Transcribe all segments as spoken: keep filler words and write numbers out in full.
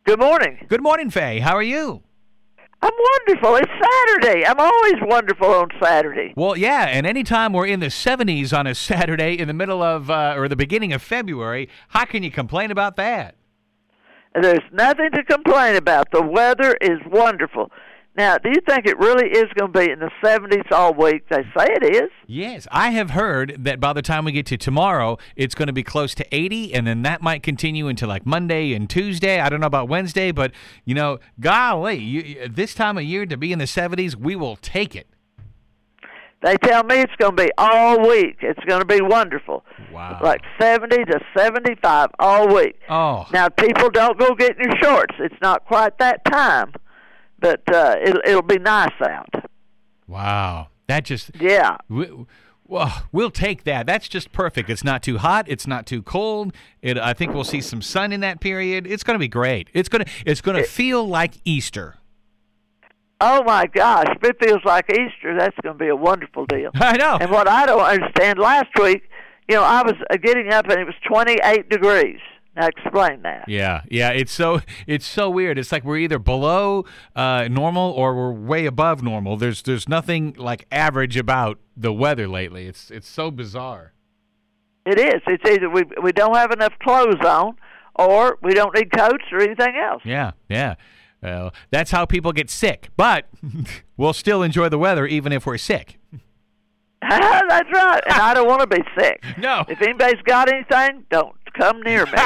Good morning. Good morning, Faye. How are you? I'm wonderful. It's Saturday. I'm always wonderful on Saturday. Well, yeah, and anytime we're in the seventies on a Saturday in the middle of, uh, or the beginning of February, how can you complain about that? There's nothing to complain about. The weather is wonderful. Now, do you think it really is going to be in the seventies all week? They say it is. Yes, I have heard that by the time we get to tomorrow, it's going to be close to eighty, and then that might continue into like Monday and Tuesday. I don't know about Wednesday, but, you know, golly, you, this time of year to be in the seventies, we will take it. They tell me it's going to be all week. It's going to be wonderful. Wow. Like seventy to seventy-five all week. Oh. Now, people don't go get in your shorts. It's not quite that time. But uh, it'll, it'll be nice out. Wow. That just... Yeah. We, well, we'll take that. That's just perfect. It's not too hot. It's not too cold. It, I think we'll see some sun in that period. It's going to be great. It's going to it's going to feel like Easter. Oh, my gosh. If it feels like Easter, that's going to be a wonderful deal. I know. And what I don't understand, last week, you know, I was getting up and it was twenty-eight degrees. Now explain that. Yeah, yeah, it's so it's so weird. It's like we're either below uh, normal or we're way above normal. There's there's nothing like average about the weather lately. It's it's so bizarre. It is. It's either we we don't have enough clothes on, or we don't need coats or anything else. Yeah, yeah. Well, that's how people get sick. But we'll still enjoy the weather even if we're sick. That's right. And I don't want to be sick. No. If anybody's got anything, don't come near me.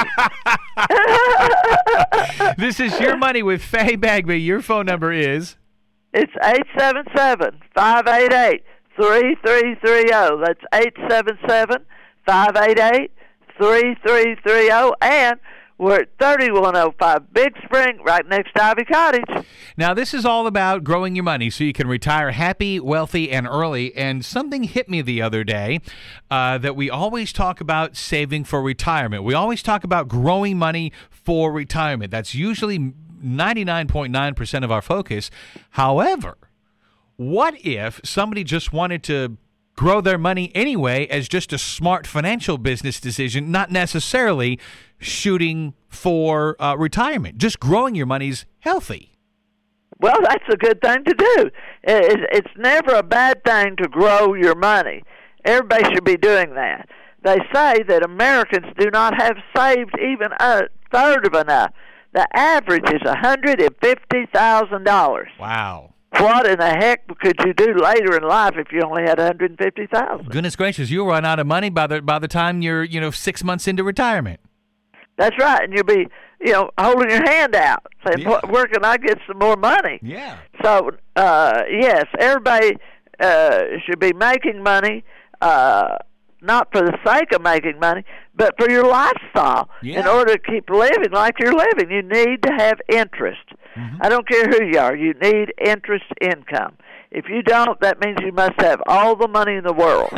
This is Your Money with Faye Bagby. Your phone number is? It's eight seven seven, five eight eight, three three three zero. That's eight seven seven, five eight eight, three three three zero. And we're at thirty-one oh five Big Spring, right next to Ivy Cottage. Now, this is all about growing your money so you can retire happy, wealthy, and early. And something hit me the other day uh, that we always talk about saving for retirement. We always talk about growing money for retirement. That's usually ninety-nine point nine percent of our focus. However, what if somebody just wanted to grow their money anyway as just a smart financial business decision, not necessarily shooting for uh, retirement? Just growing your money's healthy. Well, that's a good thing to do. It's never a bad thing to grow your money. Everybody should be doing that. They say that Americans do not have saved even a third of enough. The average is one hundred fifty thousand dollars. Wow. What in the heck could you do later in life if you only had one hundred fifty thousand dollars? Goodness gracious, you'll run out of money by the by the time you're, you know, six months into retirement. That's right, and you'll be, you know, holding your hand out, saying, Yeah. "Where can I get some more money?" Yeah. So, uh, yes, everybody uh, should be making money, uh, not for the sake of making money, but for your lifestyle. Yeah. In order to keep living like you're living, you need to have interest. Mm-hmm. I don't care who you are. You need interest income. If you don't, that means you must have all the money in the world.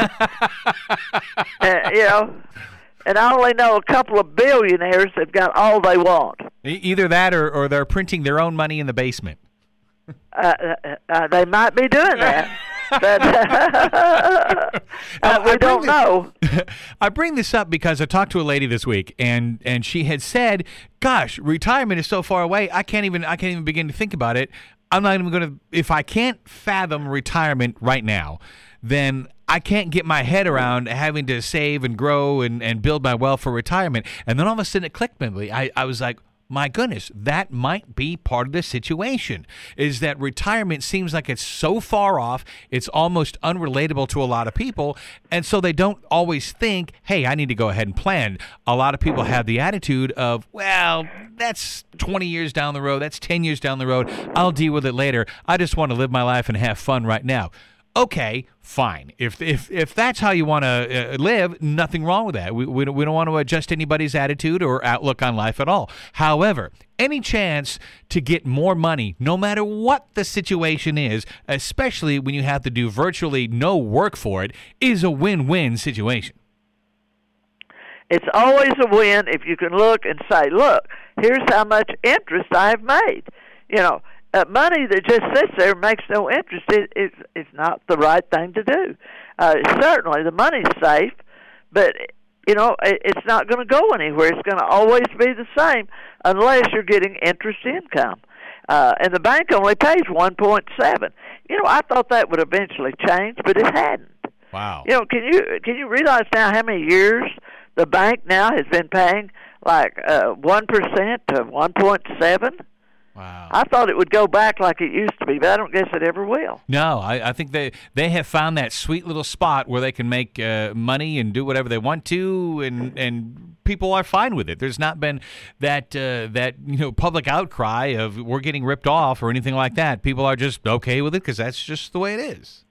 uh, you know, and I only know a couple of billionaires that got all they want. E- Either that or, or they're printing their own money in the basement. Uh, uh, uh, they might be doing that. But uh, uh, we don't this, know. I bring this up because I talked to a lady this week, and, and she had said, "Gosh, retirement is so far away. I can't even I can't even begin to think about it. I'm not even going to. If I can't fathom retirement right now, then I can't get my head around having to save and grow and, and build my wealth for retirement." And then all of a sudden it clicked with me. I, I was like, my goodness, that might be part of the situation, is that retirement seems like it's so far off, it's almost unrelatable to a lot of people, and so they don't always think, hey, I need to go ahead and plan. A lot of people have the attitude of, well, that's twenty years down the road, that's ten years down the road, I'll deal with it later. I just want to live my life and have fun right now. Okay, fine. If if if that's how you want to uh, live, nothing wrong with that. We we don't, we don't want to adjust anybody's attitude or outlook on life at all. However, any chance to get more money, no matter what the situation is, especially when you have to do virtually no work for it, is a win-win situation. It's always a win if you can look and say, look, here's how much interest I have made. You know, Uh, money that just sits there and makes no interest is it, it's not the right thing to do. Uh, certainly, the money's safe, but you know, it, it's not going to go anywhere. It's going to always be the same unless you're getting interest income. Uh, and the bank only pays one point seven. You know, I thought that would eventually change, but it hadn't. Wow. You know, can you can you realize now how many years the bank now has been paying like uh, one percent to one point seven? Wow. I thought it would go back like it used to be, but I don't guess it ever will. No, I, I think they they have found that sweet little spot where they can make uh, money and do whatever they want to, and and people are fine with it. There's not been that uh, that you know public outcry of we're getting ripped off or anything like that. People are just okay with it because that's just the way it is.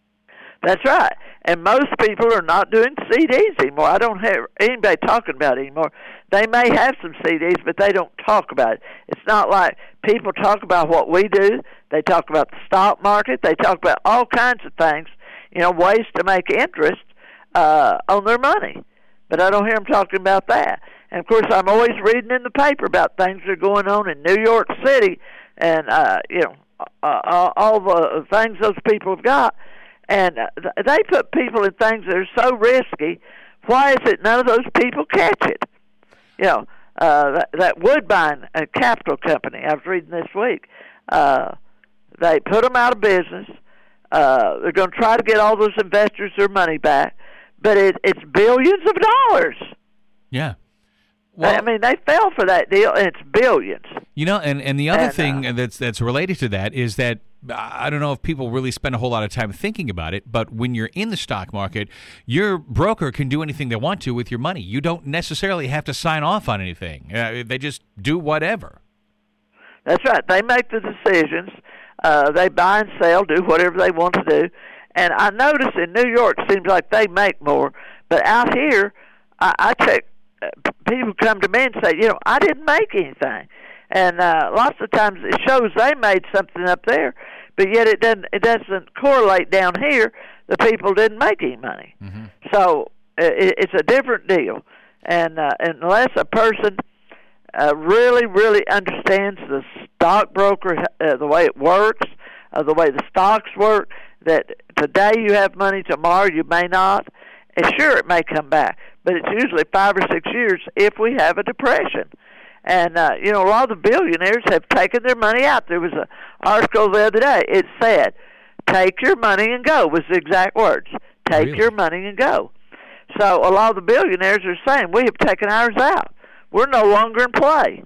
That's right. And most people are not doing C Ds anymore. I don't hear anybody talking about it anymore. They may have some C Ds, but they don't talk about it. It's not like people talk about what we do. They talk about the stock market. They talk about all kinds of things, you know, ways to make interest uh, on their money. But I don't hear them talking about that. And, of course, I'm always reading in the paper about things that are going on in New York City and, uh, you know, uh, all the things those people have got. And they put people in things that are so risky. Why is it none of those people catch it? You know, uh, that, that Woodbine uh, Capital Company, I was reading this week, uh, they put them out of business. Uh, they're going to try to get all those investors their money back, but it, it's billions of dollars. Yeah. Well, I mean, they fell for that deal, and it's billions. You know, and, and the other and, thing uh, that's that's related to that is that I don't know if people really spend a whole lot of time thinking about it, but when you're in the stock market, your broker can do anything they want to with your money. You don't necessarily have to sign off on anything. Uh, they just do whatever. That's right. They make the decisions. Uh, they buy and sell, do whatever they want to do. And I notice in New York, it seems like they make more. But out here, I, I check, uh, people come to me and say, you know, I didn't make anything. And uh, lots of times it shows they made something up there, but yet it doesn't it doesn't correlate down here. The people didn't make any money. Mm-hmm. So it, it's a different deal. And uh, unless a person uh, really, really understands the stockbroker, uh, the way it works, uh, the way the stocks work, that today you have money, tomorrow you may not, and sure, it may come back, but it's usually five or six years if we have a depression. And, uh, you know, a lot of the billionaires have taken their money out. There was an article the other day. It said, take your money and go, was the exact words. Take Really? your money and go. So a lot of the billionaires are saying, we have taken ours out. We're no longer in play.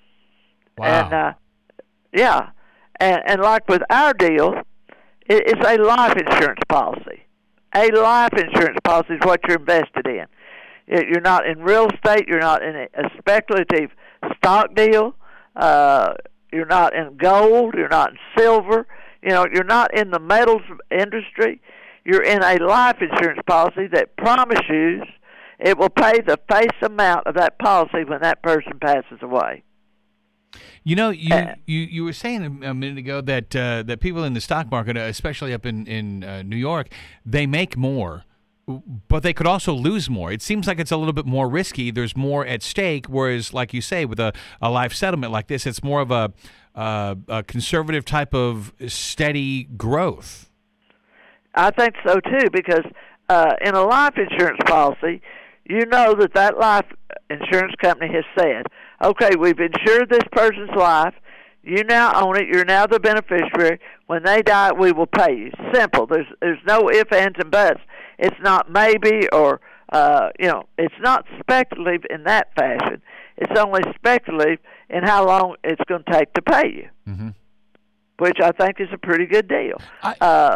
Wow. And, uh, yeah. And, and like with our deal, it, it's a life insurance policy. A life insurance policy is what you're invested in. You're not in real estate. You're not in a speculative stock deal. Uh, you're not in gold. You're not in silver. You know, you're not in the metals industry. You're in a life insurance policy that promises it will pay the face amount of that policy when that person passes away. You know, you, Uh, you, you were saying a, a minute ago that uh, that people in the stock market, uh, especially up in, in uh, New York, they make more, but they could also lose more. It seems like it's a little bit more risky. There's more at stake, whereas, like you say, with a, a life settlement like this, it's more of a, uh, a conservative type of steady growth. I think so, too, because uh, in a life insurance policy, you know that that life insurance company has said, okay, we've insured this person's life. You now own it. You're now the beneficiary. When they die, we will pay you. Simple. There's there's no ifs, ands, and buts. It's not maybe or, uh, you know, it's not speculative in that fashion. It's only speculative in how long it's going to take to pay you, Mm-hmm. which I think is a pretty good deal. I- uh,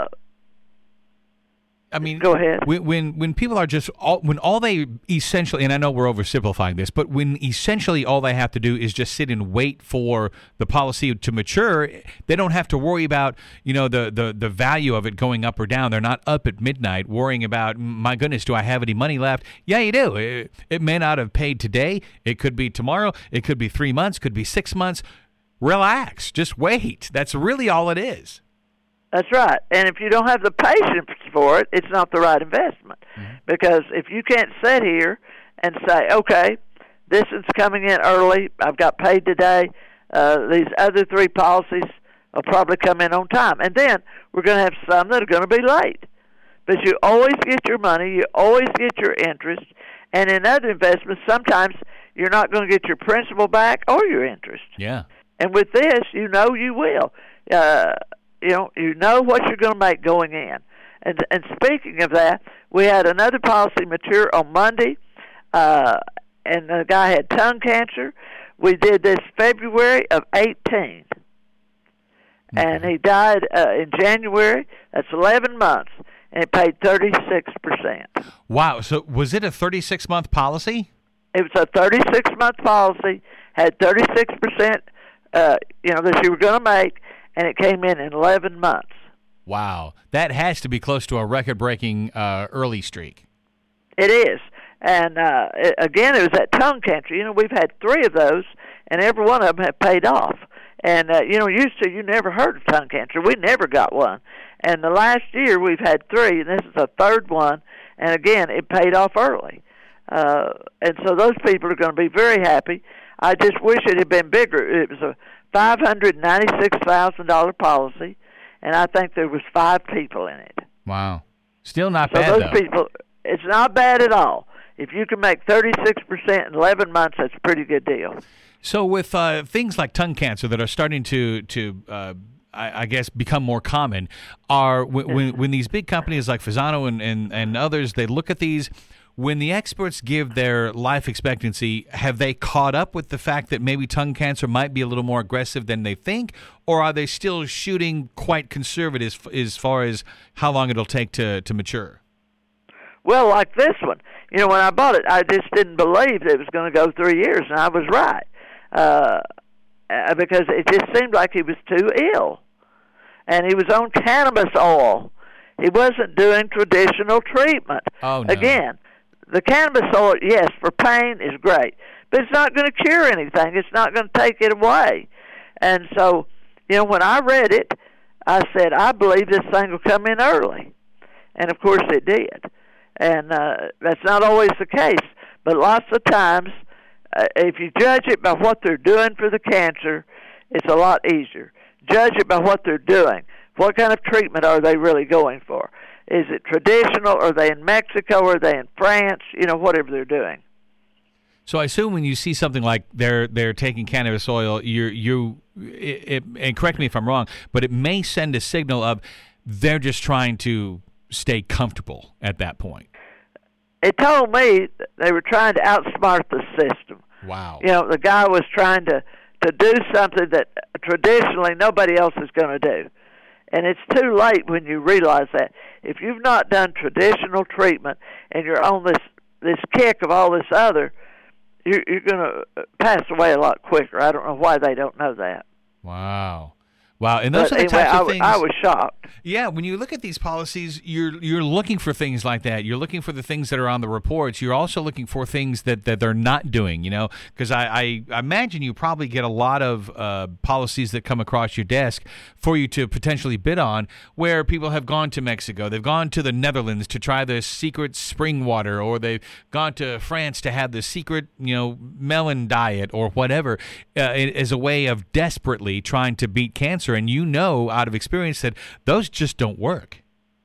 I mean, Go ahead. When, when when people are just all when all they essentially, and I know we're oversimplifying this, but when essentially all they have to do is just sit and wait for the policy to mature, they don't have to worry about you know the the the value of it going up or down. They're not up at midnight worrying about, my goodness, do I have any money left? Yeah, you do. It, it may not have paid today. It could be tomorrow. It could be three months. Could be six months. Relax. Just wait. That's really all it is. That's right. And if you don't have the patience for it, it's not the right investment. Mm-hmm. Because if you can't sit here and say, okay, this is coming in early, I've got paid today, uh, these other three policies will probably come in on time. And then we're going to have some that are going to be late. but you always get your money, you always get your interest, and in other investments, sometimes you're not going to get your principal back or your interest. Yeah. And with this, you know you will. Uh, you know, you know what you're going to make going in. And and speaking of that, we had another policy mature on Monday, uh, and the guy had tongue cancer. We did this February of eighteen, mm-hmm. and he died uh, in January. That's eleven months, and it paid thirty-six percent. Wow. So was it a thirty-six month policy? It was a thirty-six month policy, had thirty-six percent, uh, you know, that you were going to make, and it came in in eleven months. Wow. That has to be close to a record-breaking uh, early streak. It is. And, uh, it, again, it was that tongue cancer. You know, we've had three of those, and every one of them have paid off. And, uh, you know, used to, you never heard of tongue cancer. We never got one. And the last year we've had three, and this is the third one. And, again, it paid off early. Uh, and so those people are going to be very happy. I just wish it had been bigger. It was a five hundred ninety-six thousand dollars policy, and I think there was five people in it. Wow. Still not so bad, those though. people, it's not bad at all. If you can make thirty-six percent in eleven months, that's a pretty good deal. So with uh, things like tongue cancer that are starting to, to uh, I, I guess, become more common, are when, when, when these big companies like Fasano and, and, and others, they look at these, when the experts give their life expectancy, have they caught up with the fact that maybe tongue cancer might be a little more aggressive than they think, or are they still shooting quite conservative as far as how long it'll take to, to mature? Well, like this one, you know, when I bought it, I just didn't believe that it was going to go three years, and I was right, uh, because it just seemed like he was too ill, and he was on cannabis oil. He wasn't doing traditional treatment. Oh, no. Again, the cannabis oil, yes, for pain is great, but it's not going to cure anything. It's not going to take it away. And so, you know, when I read it, I said, I believe this thing will come in early. And, of course, it did. And uh, that's not always the case, but lots of times, uh, if you judge it by what they're doing for the cancer, it's a lot easier. Judge it by what they're doing. What kind of treatment are they really going for? Is it traditional? Are they in Mexico? Are they in France? You know, whatever they're doing. So I assume when you see something like they're they're taking cannabis oil, you you it, it, and correct me if I'm wrong, but it may send a signal of they're just trying to stay comfortable at that point. It told me they were trying to outsmart the system. Wow. You know, the guy was trying to, to do something that traditionally nobody else is going to do. And it's too late when you realize that. If you've not done traditional treatment and you're on this, this kick of all this other, you're, you're going to pass away a lot quicker. I don't know why they don't know that. Wow. Wow, and those but are the anyway, types of I, things. I was shocked. Yeah, when you look at these policies, you're you're looking for things like that. You're looking for the things that are on the reports. You're also looking for things that, that they're not doing, you know, because I, I imagine you probably get a lot of uh, policies that come across your desk for you to potentially bid on where people have gone to Mexico, they've gone to the Netherlands to try the secret spring water, or they've gone to France to have the secret, you know, melon diet or whatever, uh, as a way of desperately trying to beat cancer. And you know out of experience that those just don't work.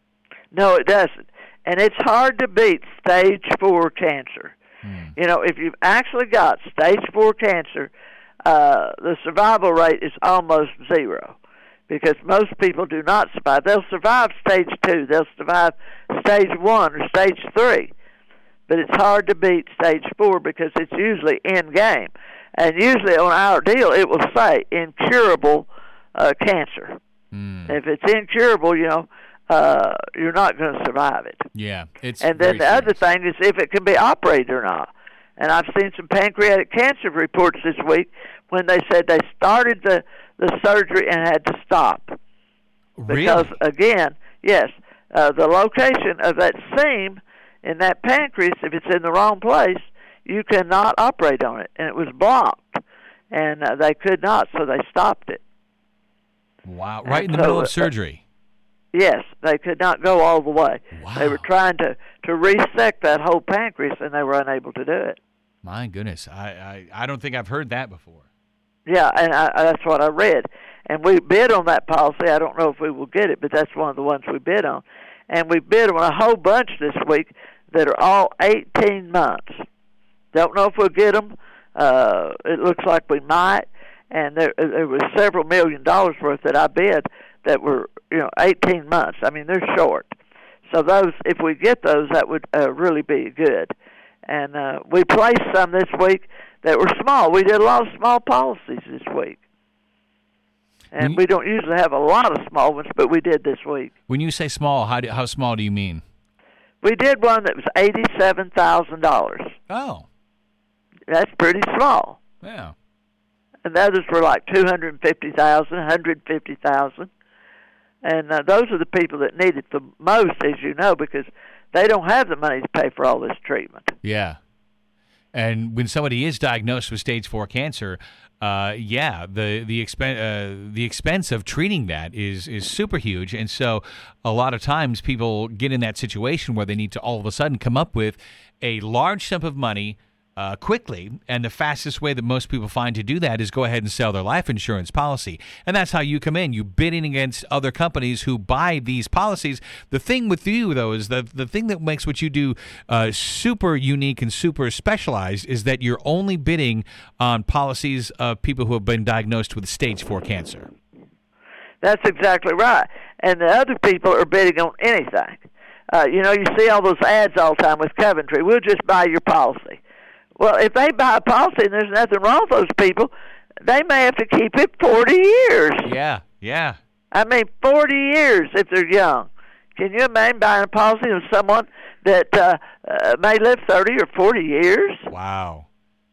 No, it doesn't. And it's hard to beat stage four cancer. Hmm. You know, if you've actually got stage four cancer, uh, the survival rate is almost zero because most people do not survive. They'll survive stage two. They'll survive stage one or stage three. But it's hard to beat stage four because it's usually end game. And usually on our deal, it will say incurable Uh, cancer. Mm. If it's incurable, you know, uh, you're not going to survive it. Yeah, it's and then the serious. other thing is if it can be operated or not. And I've seen some pancreatic cancer reports this week when they said they started the, the surgery and had to stop. Really? Because, again, yes, uh, the location of that seam in that pancreas, if it's in the wrong place, you cannot operate on it. And it was blocked. And uh, they could not, so they stopped it. Wow, right and in the so, middle of surgery. Uh, yes, they could not go all the way. Wow. They were trying to, to resect that whole pancreas, and they were unable to do it. My goodness, I, I, I don't think I've heard that before. Yeah, and I, that's what I read. And we bid on that policy. I don't know if we will get it, but that's one of the ones we bid on. and we bid on a whole bunch this week that are all eighteen months. Don't know if we'll get them. Uh, it looks like we might, and there, there was several million dollars worth that I bid that were, you know, eighteen months. I mean, they're short. So those, if we get those, that would uh, really be good. And uh, we placed some this week that were small. We did a lot of small policies this week. And you, we don't usually have a lot of small ones, but we did this week. When you say small, how do, how small do you mean? We did one that was eighty-seven thousand dollars. Oh. That's pretty small. Yeah. And the others were like two hundred fifty thousand dollars, one hundred fifty thousand dollars. And uh, those are the people that need it the most, as you know, because they don't have the money to pay for all this treatment. Yeah. And when somebody is diagnosed with stage four cancer, uh, yeah, the the expense uh, the expense of treating that is is super huge. And so a lot of times people get in that situation where they need to all of a sudden come up with a large sum of money Uh, quickly, and the fastest way that most people find to do that is go ahead and sell their life insurance policy. And that's how you come in. You bidding against other companies who buy these policies. The thing with you, though, is the, the thing that makes what you do uh, super unique and super specialized is that you're only bidding on policies of people who have been diagnosed with stage four cancer. That's exactly right. And the other people are bidding on anything. Uh, you know, you see all those ads all the time with Coventry. We'll just buy your policy. Well, if they buy a policy and there's nothing wrong with those people, they may have to keep it forty years. Yeah, yeah. I mean, forty years if they're young. Can you imagine buying a policy of someone that uh, uh, may live thirty or forty years? Wow.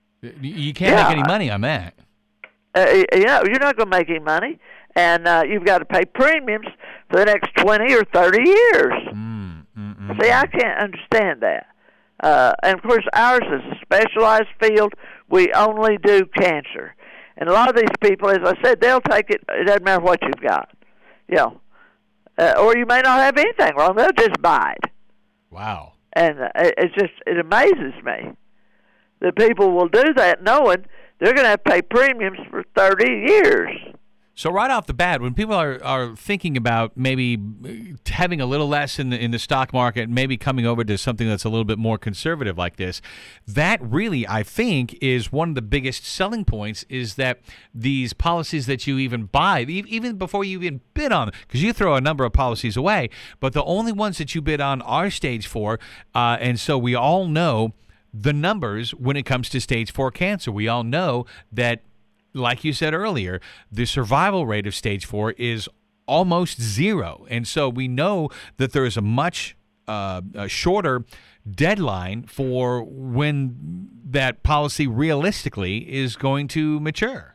You can't yeah. make any money on that. Uh, you know, you're not going to make any money, and uh, you've got to pay premiums for the next twenty or thirty years. Mm, mm, mm, See, I can't understand that. Uh, and, of course, ours is a specialized field. We only do cancer. And a lot of these people, as I said, they'll take it. It doesn't matter what you've got. You know, uh, or you may not have anything wrong. They'll just buy it. Wow. And uh, it, it just, it amazes me that people will do that knowing they're going to have to pay premiums for thirty years. So right off the bat, when people are, are thinking about maybe having a little less in the in the stock market, maybe coming over to something that's a little bit more conservative like this, that really, I think, is one of the biggest selling points is that these policies that you even buy, even before you even bid on them, because you throw a number of policies away, but the only ones that you bid on are stage four, uh, and so we all know the numbers when it comes to stage four cancer. We all know that, like you said earlier, the survival rate of stage four is almost zero. And so we know that there is a much uh, a shorter deadline for when that policy realistically is going to mature.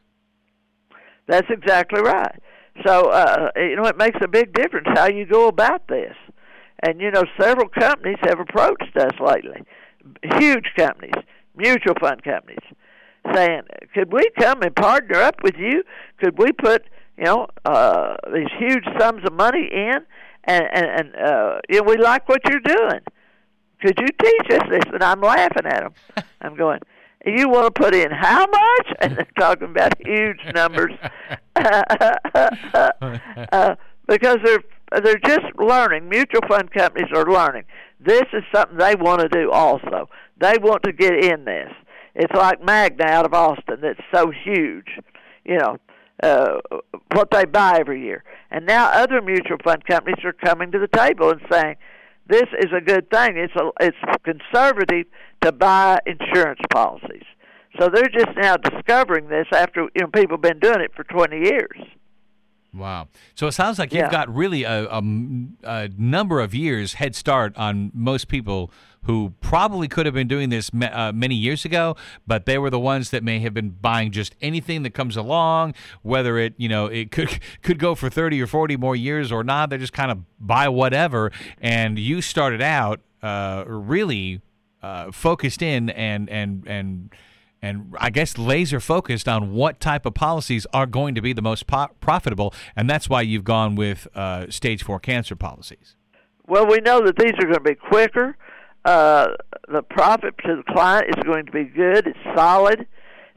That's exactly right. So, uh, you know, it makes a big difference how you go about this. And, you know, several companies have approached us lately, huge companies, mutual fund companies, saying, could we come and partner up with you? Could we put, you know, uh, these huge sums of money in? And, and, and uh, you know, we like what you're doing. Could you teach us this? And I'm laughing at them. I'm going, you want to put in how much? And they're talking about huge numbers. uh, because they're, they're just learning. Mutual fund companies are learning. This is something they want to do also. They want to get in this. It's like Magna out of Austin that's so huge, you know, uh, what they buy every year. And now other mutual fund companies are coming to the table and saying, this is a good thing. It's a, it's conservative to buy insurance policies. So they're just now discovering this after, you know, people have been doing it for twenty years. Wow. So it sounds like you've yeah. got really a, a, a number of years head start on most people who probably could have been doing this uh, many years ago, but they were the ones that may have been buying just anything that comes along, whether it, you know, it could could go for thirty or forty more years or not. They just kind of buy whatever. And you started out uh, really uh, focused in and and and and I guess laser focused on what type of policies are going to be the most po- profitable, and that's why you've gone with uh, stage four cancer policies. Well, we know that these are going to be quicker. Uh, the profit to the client is going to be good. It's solid.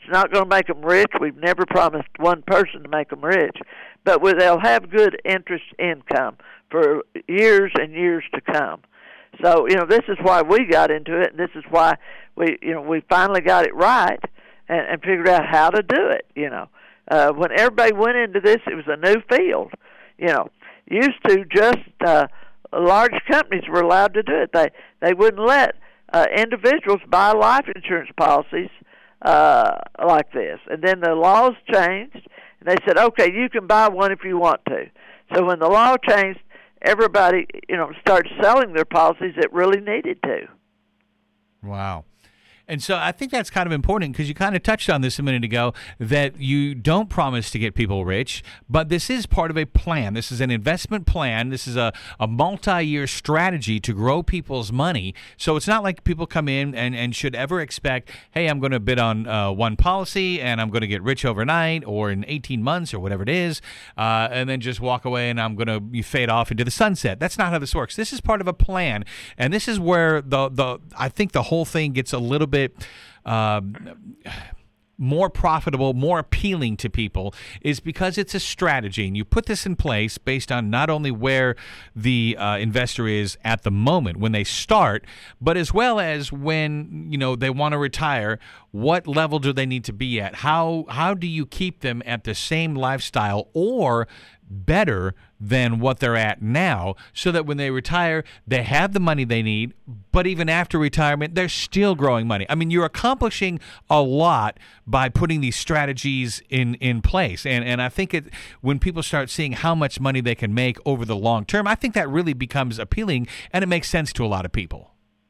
It's not going to make them rich. We've never promised one person to make them rich, but they'll have good interest income for years and years to come. So, you know, this is why we got into it, and this is why we, you know, we finally got it right and, and figured out how to do it, you know. Uh, when everybody went into this, it was a new field, you know. Used to just uh, large companies were allowed to do it. They they wouldn't let uh, individuals buy life insurance policies uh, like this. And then the laws changed, and they said, okay, you can buy one if you want to. So when the law changed, everybody, you know, started selling their policies that really needed to. Wow. And so I think that's kind of important because you kind of touched on this a minute ago, that you don't promise to get people rich, but this is part of a plan. This is an investment plan. This is a, a multi-year strategy to grow people's money. So it's not like people come in and, and should ever expect, hey, I'm going to bid on uh, one policy and I'm going to get rich overnight or in eighteen months or whatever it is, uh, and then just walk away and I'm going to fade off into the sunset. That's not how this works. This is part of a plan, and this is where the the I think the whole thing gets a little bit Bit, um, more profitable, more appealing to people, is because it's a strategy, and you put this in place based on not only where the uh, investor is at the moment when they start, but as well as when, you know, they want to retire. What level do they need to be at? How how do you keep them at the same lifestyle or better than what they're at now, so that when they retire, they have the money they need, but even after retirement, they're still growing money. I mean, you're accomplishing a lot by putting these strategies in, in place. And and I think it when people start seeing how much money they can make over the long term, I think that really becomes appealing, and it makes sense to a lot of people.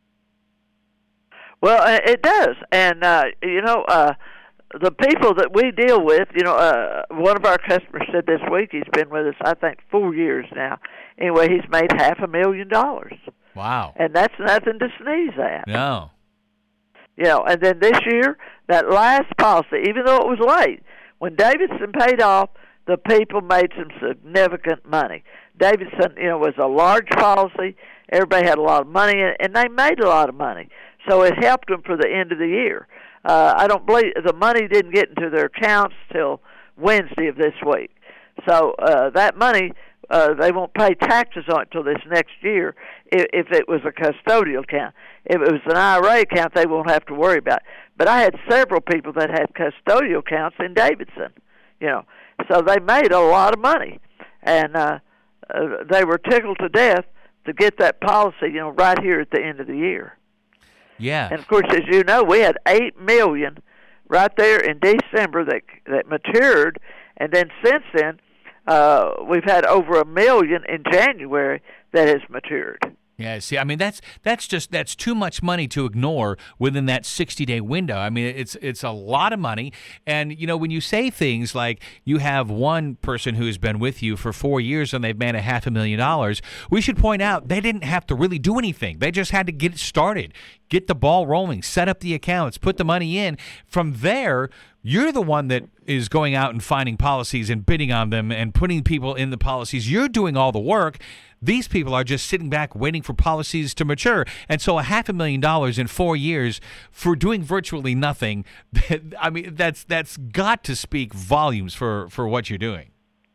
Well, it does. And, uh, you know, uh, the people that we deal with, you know, uh, one of our customers said this week, he's been with us, I think, four years now. Anyway, he's made half a million dollars. Wow. And that's nothing to sneeze at. No. You know, and then this year, that last policy, even though it was late, when Davidson paid off, the people made some significant money. Davidson, you know, was a large policy. Everybody had a lot of money in it, and they made a lot of money. So it helped them for the end of the year. Uh, I don't believe the money didn't get into their accounts till Wednesday of this week. So uh, that money, uh, they won't pay taxes on it till this next year if, if it was a custodial account. If it was an I R A account, they won't have to worry about it. But I had several people that had custodial accounts in Davidson, you know. So they made a lot of money. And uh, uh, they were tickled to death to get that policy, you know, right here at the end of the year. Yeah. And of course, as you know, we had eight million right there in December that that matured, and then since then, uh, we've had over a million in January that has matured. Yeah, see, I mean, that's that's just that's too much money to ignore within that sixty-day window. I mean, it's it's a lot of money. And, you know, when you say things like you have one person who's been with you for four years and they've made a half a million dollars, we should point out they didn't have to really do anything. They just had to get it started, get the ball rolling, set up the accounts, put the money in. From there, you're the one that is going out and finding policies and bidding on them and putting people in the policies. You're doing all the work. These people are just sitting back waiting for policies to mature. And so a half a million dollars in four years for doing virtually nothing, I mean, that's that's got to speak volumes for, for what you're doing.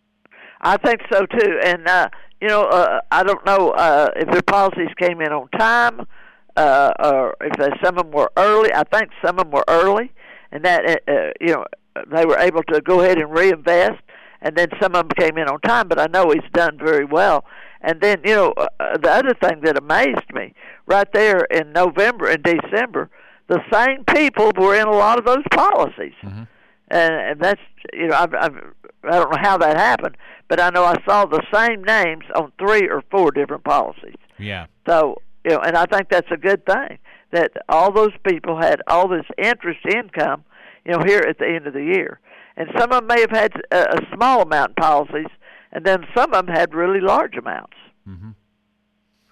I think so, too. And, uh, you know, uh, I don't know uh, if their policies came in on time uh, or if they, some of them were early. I think some of them were early. And that, uh, you know, they were able to go ahead and reinvest. And then some of them came in on time, but I know he's done very well. And then, you know, uh, the other thing that amazed me, right there in November and December, the same people were in a lot of those policies. Mm-hmm. And, and that's, you know, I've, I've, I don't know how that happened, but I know I saw the same names on three or four different policies. Yeah. So, you know, and I think that's a good thing, that all those people had all this interest income, you know, here at the end of the year. And some of them may have had a, a small amount in policies, and then some of them had really large amounts. Mm-hmm.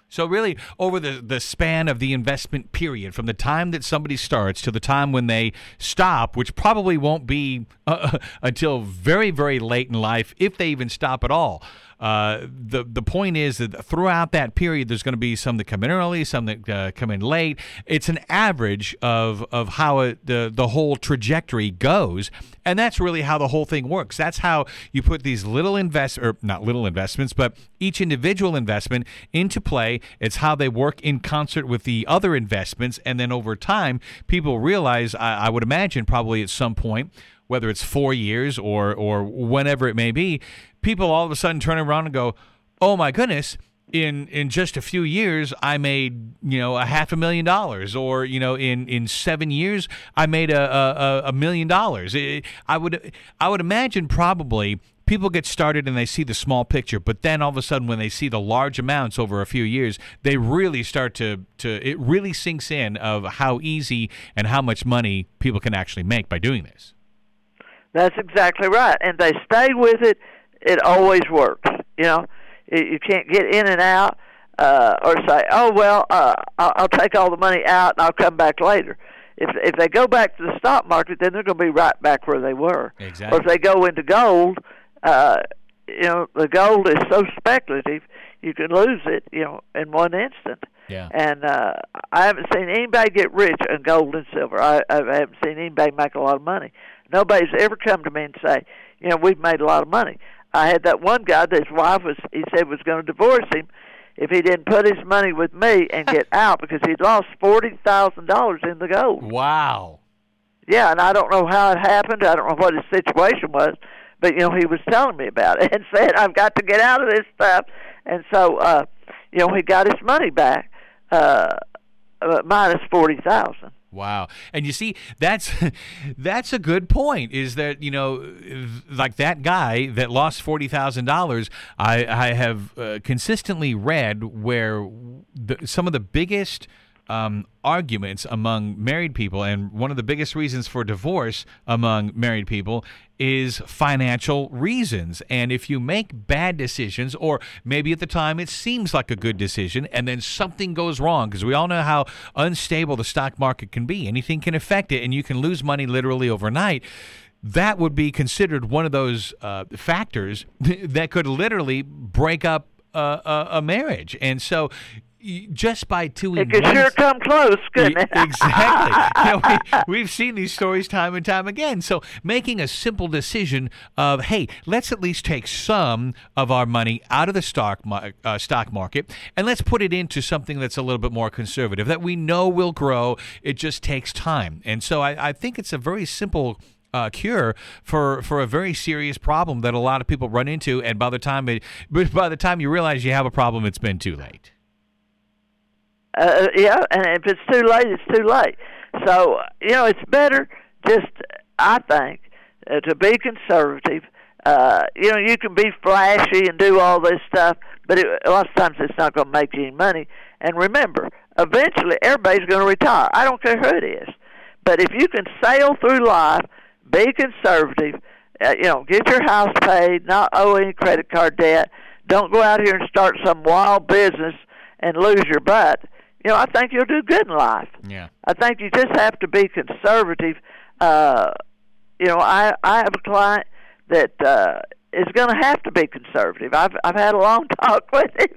So really, over the, the span of the investment period, from the time that somebody starts to the time when they stop, which probably won't be uh, until very, very late in life, if they even stop at all, uh, the the point is that throughout that period, there's going to be some that come in early, some that uh, come in late. It's an average of of how it, the the whole trajectory goes, and that's really how the whole thing works. That's how you put these little invest or not little investments, but each individual investment into play. It's how they work in concert with the other investments, and then over time, people realize. I, I would imagine probably at some point, whether it's four years or or whenever it may be, people all of a sudden turn around and go, "Oh my goodness! In in just a few years, I made you know a half a million dollars, or you know in, in seven years, I made a a, a million dollars." It, I would I would imagine probably. People get started and they see the small picture, but then all of a sudden when they see the large amounts over a few years, they really start to, to it really sinks in of how easy and how much money people can actually make by doing this. That's exactly right. And they stay with it. It always works. You know, you can't get in and out uh, or say, oh, well, uh, I'll take all the money out and I'll come back later. If if they go back to the stock market, then they're going to be right back where they were. Exactly. Or if they go into gold, Uh, you know, the gold is so speculative, you can lose it, you know, in one instant. Yeah. And uh, I haven't seen anybody get rich in gold and silver. I, I haven't seen anybody make a lot of money. Nobody's ever come to me and say, you know, we've made a lot of money. I had that one guy that his wife was, he said, was going to divorce him if he didn't put his money with me and get out because he'd lost forty thousand dollars in the gold. Wow. Yeah, and I don't know how it happened. I don't know what his situation was. But, you know, he was telling me about it and said, I've got to get out of this stuff. And so, uh, you know, he got his money back, uh, uh, minus forty thousand dollars. Wow. And you see, that's that's a good point, is that, you know, like that guy that lost forty thousand dollars, I, I have uh, consistently read where the, some of the biggest Um, arguments among married people, and one of the biggest reasons for divorce among married people is financial reasons. And if you make bad decisions, or maybe at the time it seems like a good decision, and then something goes wrong, because we all know how unstable the stock market can be. Anything can affect it, and you can lose money literally overnight. That would be considered one of those uh, factors that could literally break up uh, a, a marriage. And so just by doing it could sure come close, couldn't it? Exactly. You know, we, we've seen these stories time and time again. So making a simple decision of, hey, let's at least take some of our money out of the stock uh, stock market and let's put it into something that's a little bit more conservative, that we know will grow. It just takes time. And so I, I think it's a very simple Uh, cure for, for a very serious problem that a lot of people run into, and by the time it, by the time you realize you have a problem, it's been too late. Uh, yeah, and if it's too late, it's too late. So, you know, it's better just, I think, uh, to be conservative. Uh, you know, you can be flashy and do all this stuff, but it, a lot of times it's not going to make you any money. And remember, eventually everybody's going to retire. I don't care who it is. But if you can sail through life, be conservative, uh, you know, get your house paid, not owe any credit card debt, don't go out here and start some wild business and lose your butt. You know, I think you'll do good in life. Yeah. I think you just have to be conservative. Uh, you know, I I have a client that uh, is going to have to be conservative. I've I've had a long talk with him,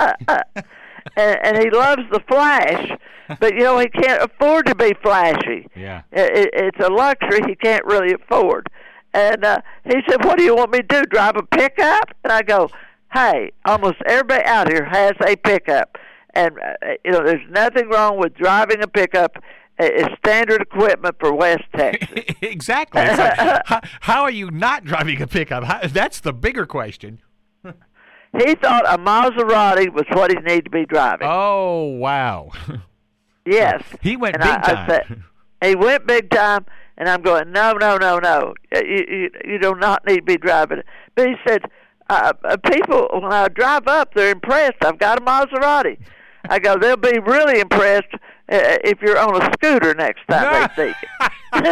and, and he loves the flash, but you know he can't afford to be flashy. Yeah. It, it's a luxury he can't really afford. And uh, he said, "What do you want me to do? Drive a pickup?" And I go, "Hey, almost everybody out here has a pickup." And, uh, you know, there's nothing wrong with driving a pickup. It's standard equipment for West Texas. Exactly. It's like, how, how are you not driving a pickup? How, that's the bigger question. He thought a Maserati was what he needed to be driving. Oh, wow. Yes. He went and big I, time. I said, he went big time, and I'm going, no, no, no, no. You, you, you do not need to be driving it. But he said, uh, people, when I drive up, they're impressed. I've got a Maserati. I go, they'll be really impressed uh, if you're on a scooter next time they see you.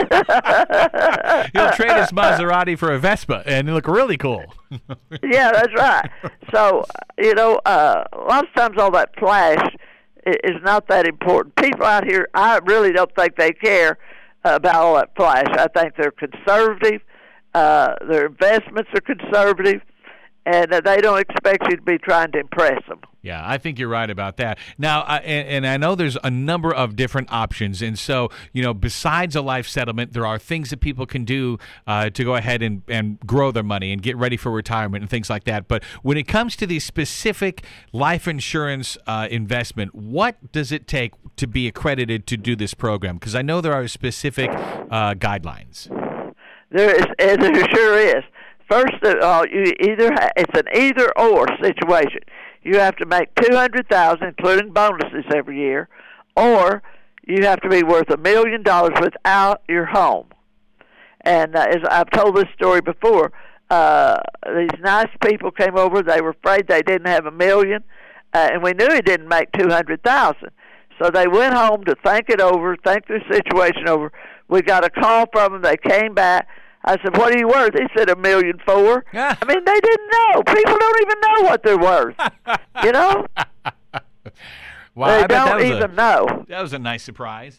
He'll trade his Maserati for a Vespa and it'll look really cool. Yeah, that's right. So, you know, uh, a lot of times all that flash is not that important. People out here, I really don't think they care about all that flash. I think they're conservative. Uh, their investments are conservative, and uh, they don't expect you to be trying to impress them. Yeah, I think you're right about that. Now, uh, and, and I know there's a number of different options, and so, you know, besides a life settlement, there are things that people can do uh, to go ahead and, and grow their money and get ready for retirement and things like that. But when it comes to the specific life insurance uh, investment, what does it take to be accredited to do this program? Because I know there are specific uh, guidelines. There is, there sure is. First of all, you either ha- it's an either-or situation. You have to make two hundred thousand dollars, including bonuses every year, or you have to be worth a million dollars without your home. And uh, as I've told this story before, uh, these nice people came over. They were afraid they didn't have a million, uh, and we knew he didn't make two hundred thousand dollars. So they went home to think it over, think their situation over. We got a call from them. They came back. I said, "What are you worth?" He said, a million four. I mean, they didn't know. People don't even know what they're worth. You know? Wow, they I bet don't that was even a, know. That was a nice surprise.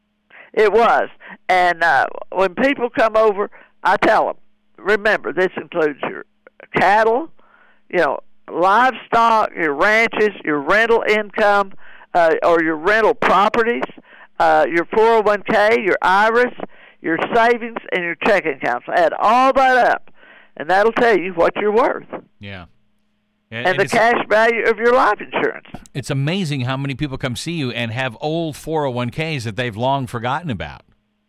It was. And uh, when people come over, I tell them, remember, this includes your cattle, you know, livestock, your ranches, your rental income, uh, or your rental properties, uh, your four oh one k, your I R A S, your savings, and your checking accounts. Add all that up, and that'll tell you what you're worth. Yeah. And, and the cash value of your life insurance. It's amazing how many people come see you and have old four oh one k's that they've long forgotten about.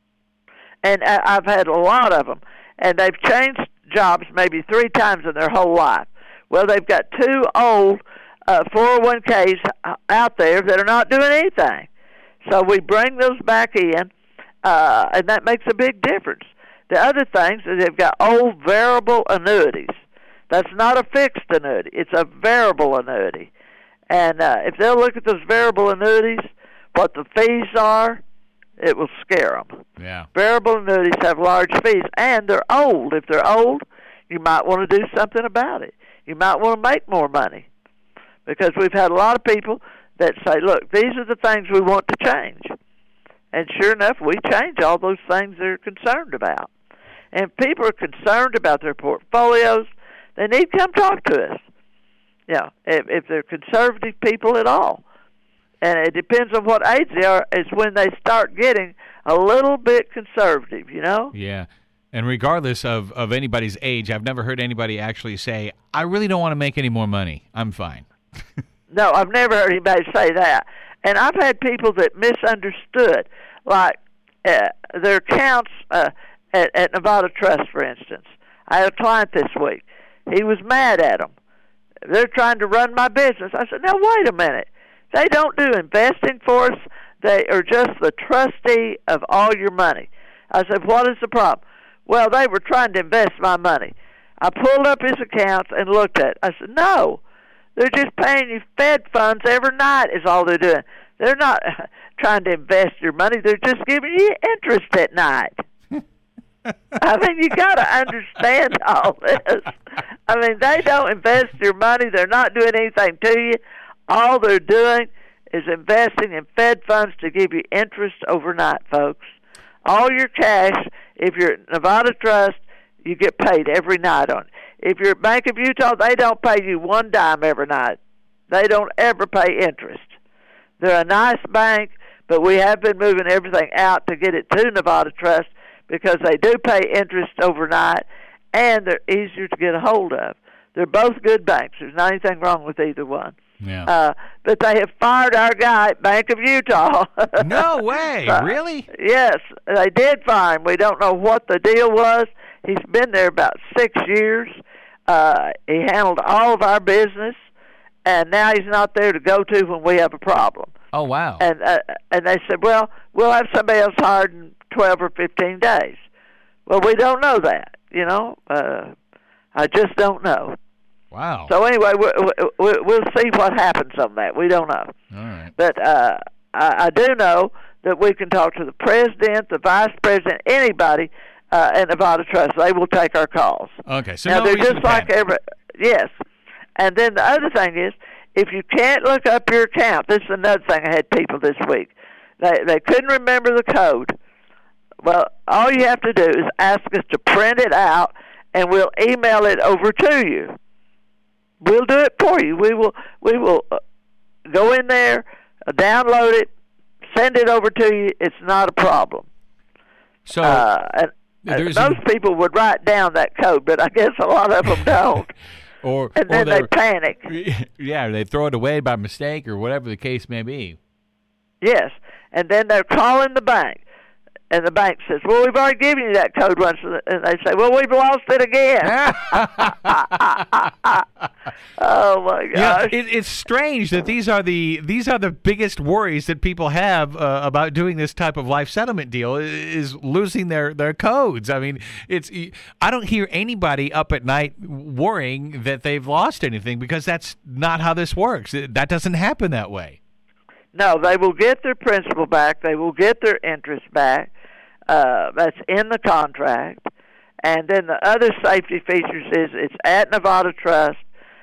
And I've had a lot of them, and they've changed jobs maybe three times in their whole life. Well, they've got two old uh, four oh one k's out there that are not doing anything. So we bring those back in. Uh, and that makes a big difference. The other things is they've got old variable annuities. That's not a fixed annuity. It's a variable annuity. And uh, if they'll look at those variable annuities, what the fees are, it will scare them. Yeah. Variable annuities have large fees, and they're old. If they're old, you might want to do something about it. You might want to make more money. Because we've had a lot of people that say, look, these are the things we want to change. And sure enough, we change all those things they're concerned about. And if people are concerned about their portfolios, they need to come talk to us. Yeah, if, if they're conservative people at all. And it depends on what age they are, is when they start getting a little bit conservative, you know? Yeah. And regardless of, of anybody's age, I've never heard anybody actually say, I really don't want to make any more money. I'm fine. No, I've never heard anybody say that. And I've had people that misunderstood, like uh, their accounts uh, at, at Nevada Trust, for instance. I had a client this week. He was mad at them. They're trying to run my business. I said, now, wait a minute. They don't do investing for us. They are just the trustee of all your money. I said, what is the problem? Well, they were trying to invest my money. I pulled up his accounts and looked at it. I said, no. They're just paying you Fed funds every night is all they're doing. They're not trying to invest your money. They're just giving you interest at night. I mean, you got to understand all this. I mean, they don't invest your money. They're not doing anything to you. All they're doing is investing in Fed funds to give you interest overnight, folks. All your cash, if you're at Nevada Trust, you get paid every night on it. If you're at Bank of Utah, they don't pay you one dime every night. They don't ever pay interest. They're a nice bank, but we have been moving everything out to get it to Nevada Trust because they do pay interest overnight, and they're easier to get a hold of. They're both good banks. There's not anything wrong with either one. Yeah. Uh, but they have fired our guy at Bank of Utah. No way. So, really? Yes, they did fire him. We don't know what the deal was. He's been there about six years. Uh, he handled all of our business, and now he's not there to go to when we have a problem. Oh, wow. And uh, and they said, well, we'll have somebody else hired in twelve or fifteen days. Well, we don't know that, you know. Uh, I just don't know. Wow. So anyway, we, we, we'll see what happens on that. We don't know. All right. But uh, I, I do know that we can talk to the president, the vice president, anybody uh, at Nevada Trust. They will take our calls. Okay, so now no they're reason just like panic. every yes. And then the other thing is, if you can't look up your account, this is another thing I had people this week. They they couldn't remember the code. Well, all you have to do is ask us to print it out, and we'll email it over to you. We'll do it for you. We will we will uh, go in there, uh, download it, send it over to you. It's not a problem. So uh, and, there's most a, people would write down that code, but I guess a lot of them don't. or and then or they panic. Yeah, they throw it away by mistake or whatever the case may be. Yes, and then they're calling the bank. And the bank says, well, we've already given you that code once. And they say, well, we've lost it again. Oh, my gosh. Yeah, it, it's strange that these are the these are the biggest worries that people have uh, about doing this type of life settlement deal is losing their, their codes. I mean, it's I don't hear anybody up at night worrying that they've lost anything because that's not how this works. That doesn't happen that way. No, they will get their principal back. They will get their interest back. Uh, that's in the contract. And then the other safety features is it's at Nevada Trust,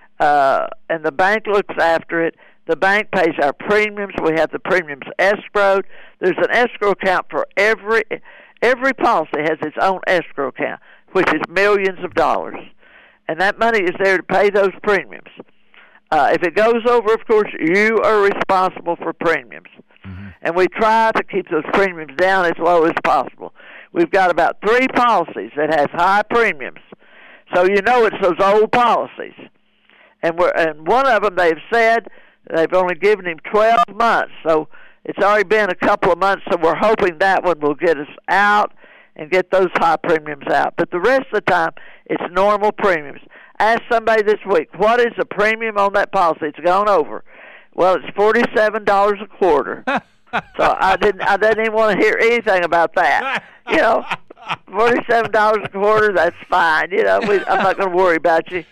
uh, and the bank looks after it. The bank pays our premiums. We have the premiums escrowed. There's an escrow account for every every policy has its own escrow account, which is millions of dollars. And that money is there to pay those premiums. Uh, if it goes over, of course, you are responsible for premiums. Mm-hmm. And we try to keep those premiums down as low as possible. We've got about three policies that has high premiums. So you know it's those old policies. And we're and one of them they've said they've only given him twelve months. So it's already been a couple of months, so we're hoping that one will get us out and get those high premiums out. But the rest of the time, it's normal premiums. Ask somebody this week, what is the premium on that policy? It's gone over. Well, it's forty-seven dollars a quarter. So I didn't I didn't even want to hear anything about that. You know, forty-seven dollars a quarter, that's fine. You know, we, I'm not going to worry about you.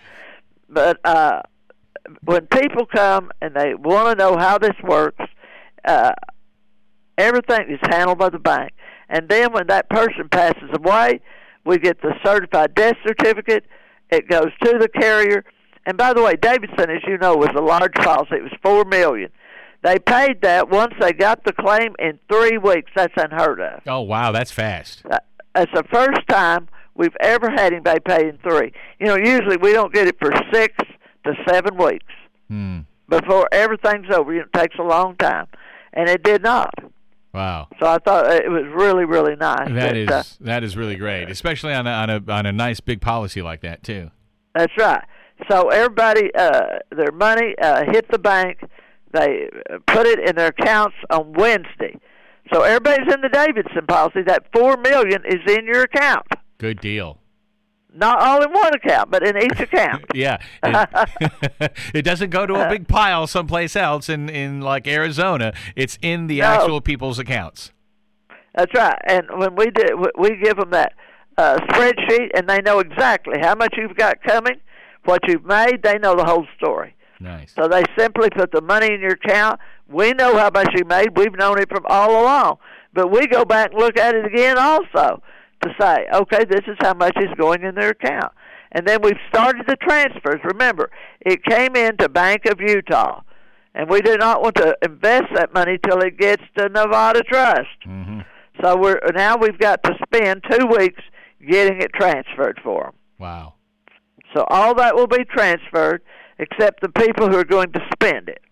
But uh, when people come and they want to know how this works, uh, everything is handled by the bank. And then when that person passes away, we get the certified death certificate. It goes to the carrier. And by the way, Davidson, as you know, was a large policy. It was four million dollars. They paid that once they got the claim in three weeks. That's unheard of. Oh, wow, that's fast. Uh, That's the first time we've ever had anybody pay in three. You know, usually we don't get it for six to seven weeks hmm. before everything's over. It takes a long time, and it did not. Wow. So I thought it was really, really nice. That but, is uh, that is really great, especially on a, on a on a nice big policy like that too. That's right. So everybody, uh, their money uh, hit the bank. They put it in their accounts on Wednesday. So everybody's in the Davidson policy. That four million is in your account. Good deal. Not all in one account, but in each account. Yeah. It, it doesn't go to a big pile someplace else in, in like Arizona. It's in the No. actual people's accounts. That's right. And when we do, we give them that uh, spreadsheet, and they know exactly how much you've got coming, what you've made. They know the whole story. Nice. So they simply put the money in your account. We know how much you made. We've known it from all along. But we go back and look at it again also to say, okay, this is how much is going in their account. And then we've started the transfers. Remember, it came into Bank of Utah, and we do not want to invest that money till it gets to Nevada Trust. Mm-hmm. So we're now we've got to spend two weeks getting it transferred for them. Wow. So all that will be transferred, except the people who are going to spend it.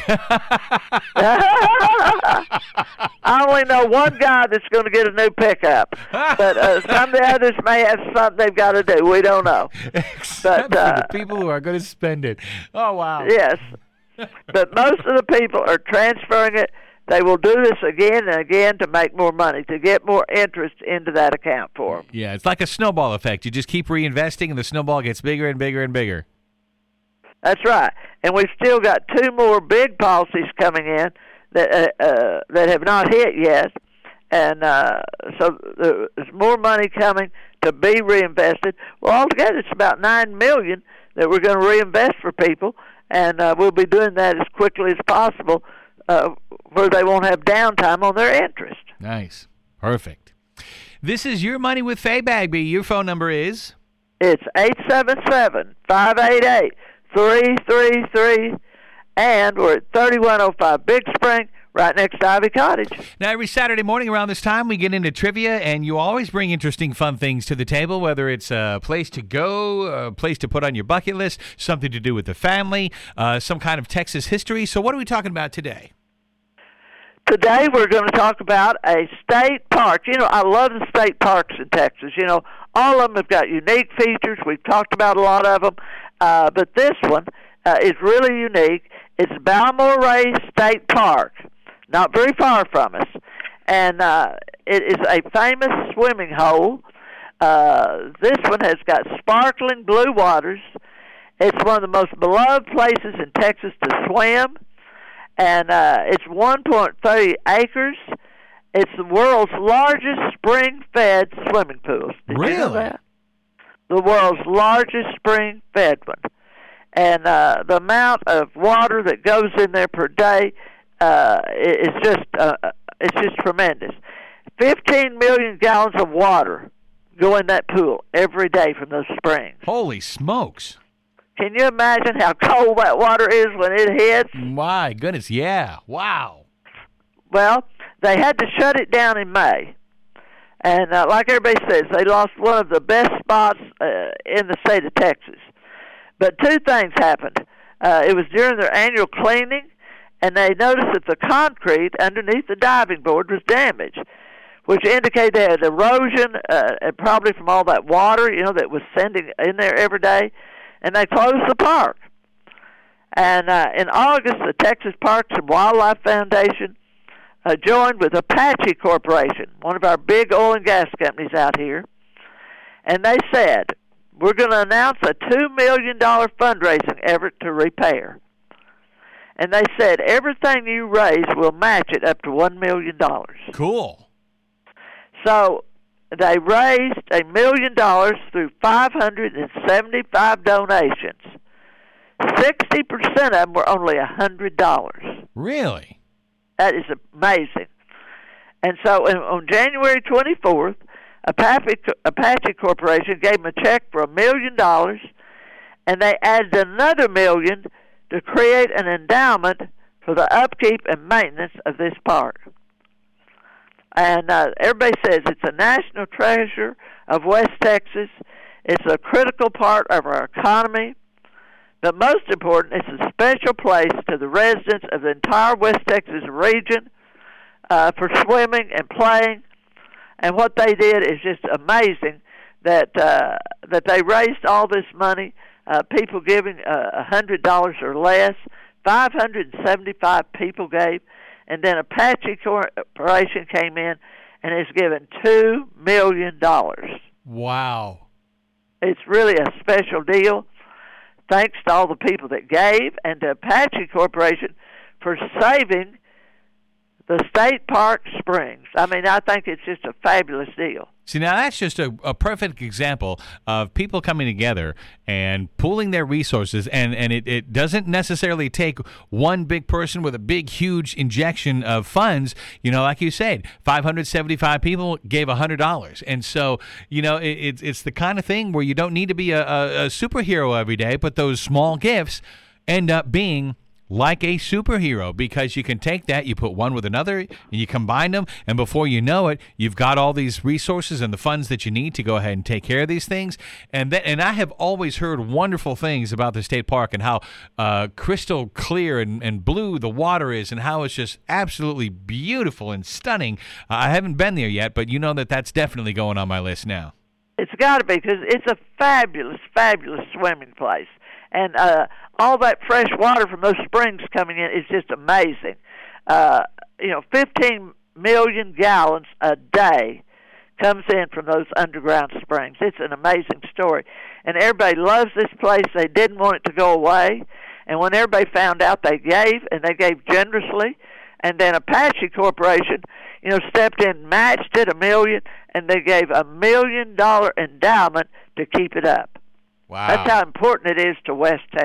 I only know one guy that's going to get a new pickup, but uh, some of the others may have something they've got to do. We don't know. Except but, uh, for the people who are going to spend it. Oh, wow. Yes. But most of the people are transferring it. They will do this again and again to make more money, to get more interest into that account for them. Yeah, it's like a snowball effect. You just keep reinvesting, and the snowball gets bigger and bigger and bigger. That's right. And we've still got two more big policies coming in that uh, uh, that have not hit yet. And uh, so there's more money coming to be reinvested. Well, altogether, it's about nine million dollars that we're going to reinvest for people, and uh, we'll be doing that as quickly as possible uh, where they won't have downtime on their interest. Nice. Perfect. This is Your Money with Faye Bagby. Your phone number is? It's eight seven seven, five eight eight, three three three, and we're at thirty-one oh five Big Spring, right next to Ivy Cottage. Now, every Saturday morning around this time, we get into trivia, and you always bring interesting, fun things to the table, whether it's a place to go, a place to put on your bucket list, something to do with the family, uh, some kind of Texas history. So what are we talking about today? Today we're going to talk about a state park. You know, I love the state parks in Texas. You know, all of them have got unique features. We've talked about a lot of them. Uh, but this one uh, is really unique. It's Balmore Ray State Park, not very far from us. And uh, it is a famous swimming hole. Uh, this one has got sparkling blue waters. It's one of the most beloved places in Texas to swim. And uh, it's one point three acres. It's the world's largest spring-fed swimming pool. Did really? You know that? The world's largest spring-fed one. And uh, the amount of water that goes in there per day uh, is just uh, it's just tremendous. Fifteen million gallons of water go in that pool every day from those springs. Holy smokes! Can you imagine how cold that water is when it hits? My goodness, yeah. Wow. Well, they had to shut it down in May. And uh, like everybody says, they lost one of the best spots uh, in the state of Texas. But two things happened. Uh, it was during their annual cleaning, and they noticed that the concrete underneath the diving board was damaged, which indicated they had erosion, uh, and probably from all that water, you know, that was sending in there every day. And they closed the park. And uh, in August, the Texas Parks and Wildlife Foundation uh, joined with Apache Corporation, one of our big oil and gas companies out here. And they said, we're going to announce a two million dollars fundraising effort to repair. And they said, everything you raise, will match it up to one million dollars. Cool. So they raised a million dollars through five hundred seventy-five donations. Sixty percent of them were only a hundred dollars. Really? That is amazing. And so on January twenty-fourth, Apache, Apache Corporation gave them a check for a million dollars, and they added another million to create an endowment for the upkeep and maintenance of this park. And uh, everybody says it's a national treasure of West Texas. It's a critical part of our economy. But most important, it's a special place to the residents of the entire West Texas region uh, for swimming and playing. And what they did is just amazing that uh, that they raised all this money, uh, people giving uh, one hundred dollars or less. five hundred seventy-five people gave. And then Apache Corporation came in and has given two million dollars. Wow. It's really a special deal. Thanks to all the people that gave, and to Apache Corporation for saving the State Park Springs. I mean, I think it's just a fabulous deal. See, now that's just a, a perfect example of people coming together and pooling their resources, and, and it, it doesn't necessarily take one big person with a big, huge injection of funds. You know, like you said, five hundred seventy-five people gave one hundred dollars. And so, you know, it, it's, it's the kind of thing where you don't need to be a, a, a superhero every day, but those small gifts end up being like a superhero, because you can take that, you put one with another, and you combine them, and before you know it, you've got all these resources and the funds that you need to go ahead and take care of these things. And that, and I have always heard wonderful things about the state park and how uh, crystal clear and, and blue the water is, and how it's just absolutely beautiful and stunning. Uh, I haven't been there yet, but you know that that's definitely going on my list now. It's got to be, because it's a fabulous, fabulous swimming place. And uh, all that fresh water from those springs coming in is just amazing. Uh, you know, fifteen million gallons a day comes in from those underground springs. It's an amazing story. And everybody loves this place. They didn't want it to go away. And when everybody found out, they gave, and they gave generously. And then Apache Corporation, you know, stepped in, matched it a million, and they gave a million dollar endowment to keep it up. Wow. That's how important it is to West Texas.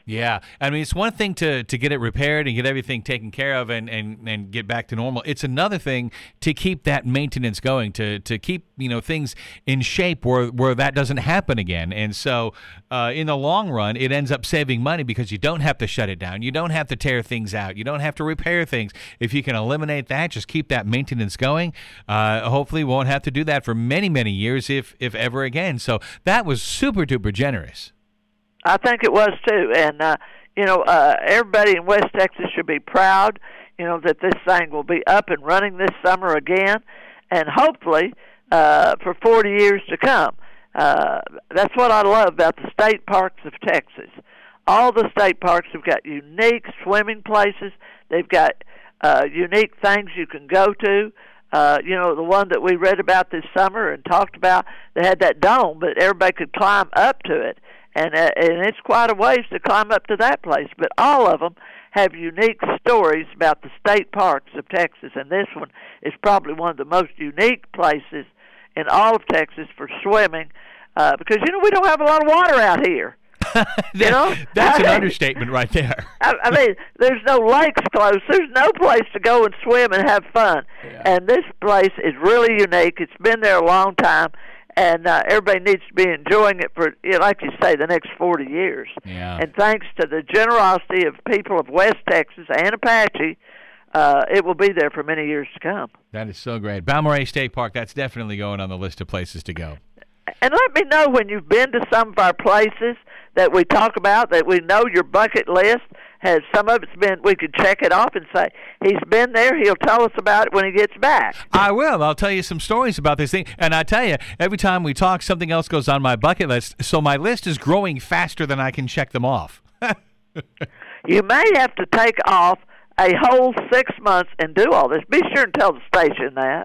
Yeah, I mean, it's one thing to, to get it repaired and get everything taken care of and, and, and get back to normal. It's another thing to keep that maintenance going, to to keep, you know, things in shape where, where that doesn't happen again. And so uh, in the long run, it ends up saving money because you don't have to shut it down. You don't have to tear things out. You don't have to repair things. If you can eliminate that, just keep that maintenance going. Uh, hopefully, we won't have to do that for many, many years, if if ever again. So that was super duper generous. I think it was too, and uh, you know, uh, everybody in West Texas should be proud, you know, that this thing will be up and running this summer again, and hopefully uh, for forty years to come. Uh, that's what I love about the state parks of Texas. All the state parks have got unique swimming places. They've got uh, unique things you can go to. Uh, you know, the one that we read about this summer and talked about, they had that dome, but everybody could climb up to it. And, uh, and it's quite a ways to climb up to that place. But all of them have unique stories about the state parks of Texas. And this one is probably one of the most unique places in all of Texas for swimming uh, because, you know, we don't have a lot of water out here. You know? That's an understatement right there. I, I mean, there's no lakes close. There's no place to go and swim and have fun. Yeah. And this place is really unique. It's been there a long time. And uh, everybody needs to be enjoying it for, you know, like you say, the next forty years. Yeah. And thanks to the generosity of people of West Texas and Apache, uh, it will be there for many years to come. That is so great. Balmorhea State Park, that's definitely going on the list of places to go. And let me know when you've been to some of our places that we talk about, that we know your bucket list has, some of it's been, we could check it off and say, he's been there, he'll tell us about it when he gets back. I will. I'll tell you some stories about this thing. And I tell you, every time we talk, something else goes on my bucket list. So my list is growing faster than I can check them off. You may have to take off a whole six months and do all this. Be sure and tell the station that.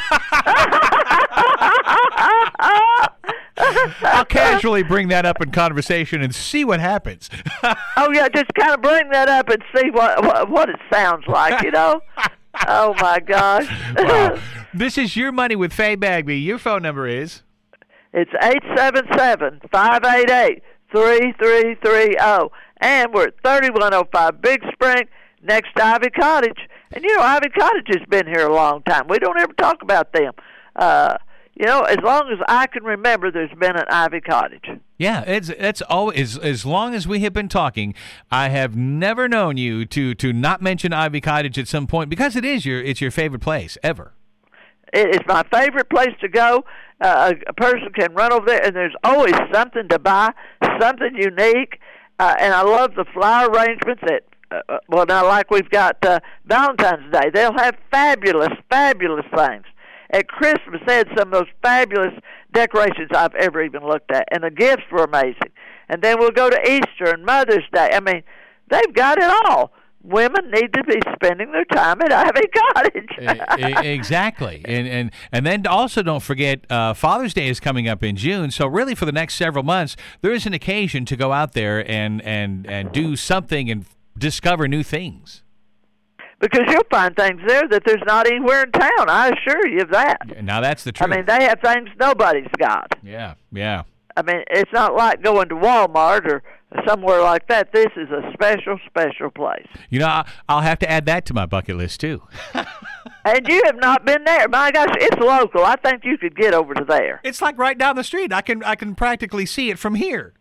I'll casually bring that up in conversation and see what happens. Oh, yeah, just kind of bring that up and see what what, what it sounds like, you know? Oh, my gosh. Wow. This is Your Money with Faye Bagby. Your phone number is? It's eight seven seven, five eight eight, three three three zero. And we're at thirty-one oh five Big Spring, next to Ivy Cottage. And, you know, Ivy Cottage has been here a long time. We don't ever talk about them. Uh, you know, as long as I can remember, there's been an Ivy Cottage. Yeah, it's it's always, as long as we have been talking, I have never known you to, to not mention Ivy Cottage at some point, because it is your it's your favorite place ever. It is my favorite place to go. Uh, a, a person can run over there, and there's always something to buy, something unique. Uh, and I love the flower arrangements that, uh, well, now like we've got uh, Valentine's Day. They'll have fabulous, fabulous things. At Christmas, they had some of those fabulous decorations I've ever even looked at, and the gifts were amazing. And then we'll go to Easter and Mother's Day. I mean, they've got it all. Women need to be spending their time at Ivy Cottage. Exactly. And, and and then also don't forget, uh, Father's Day is coming up in June. So really for the next several months, there is an occasion to go out there and, and, and do something and discover new things. Because you'll find things there that there's not anywhere in town. I assure you of that. Now that's the truth. I mean, they have things nobody's got. Yeah, yeah. I mean, it's not like going to Walmart or somewhere like that. This is a special, special place. You know, I'll have to add that to my bucket list, too. And you have not been there. My gosh, it's local. I think you could get over to there. It's like right down the street. I can I can practically see it from here.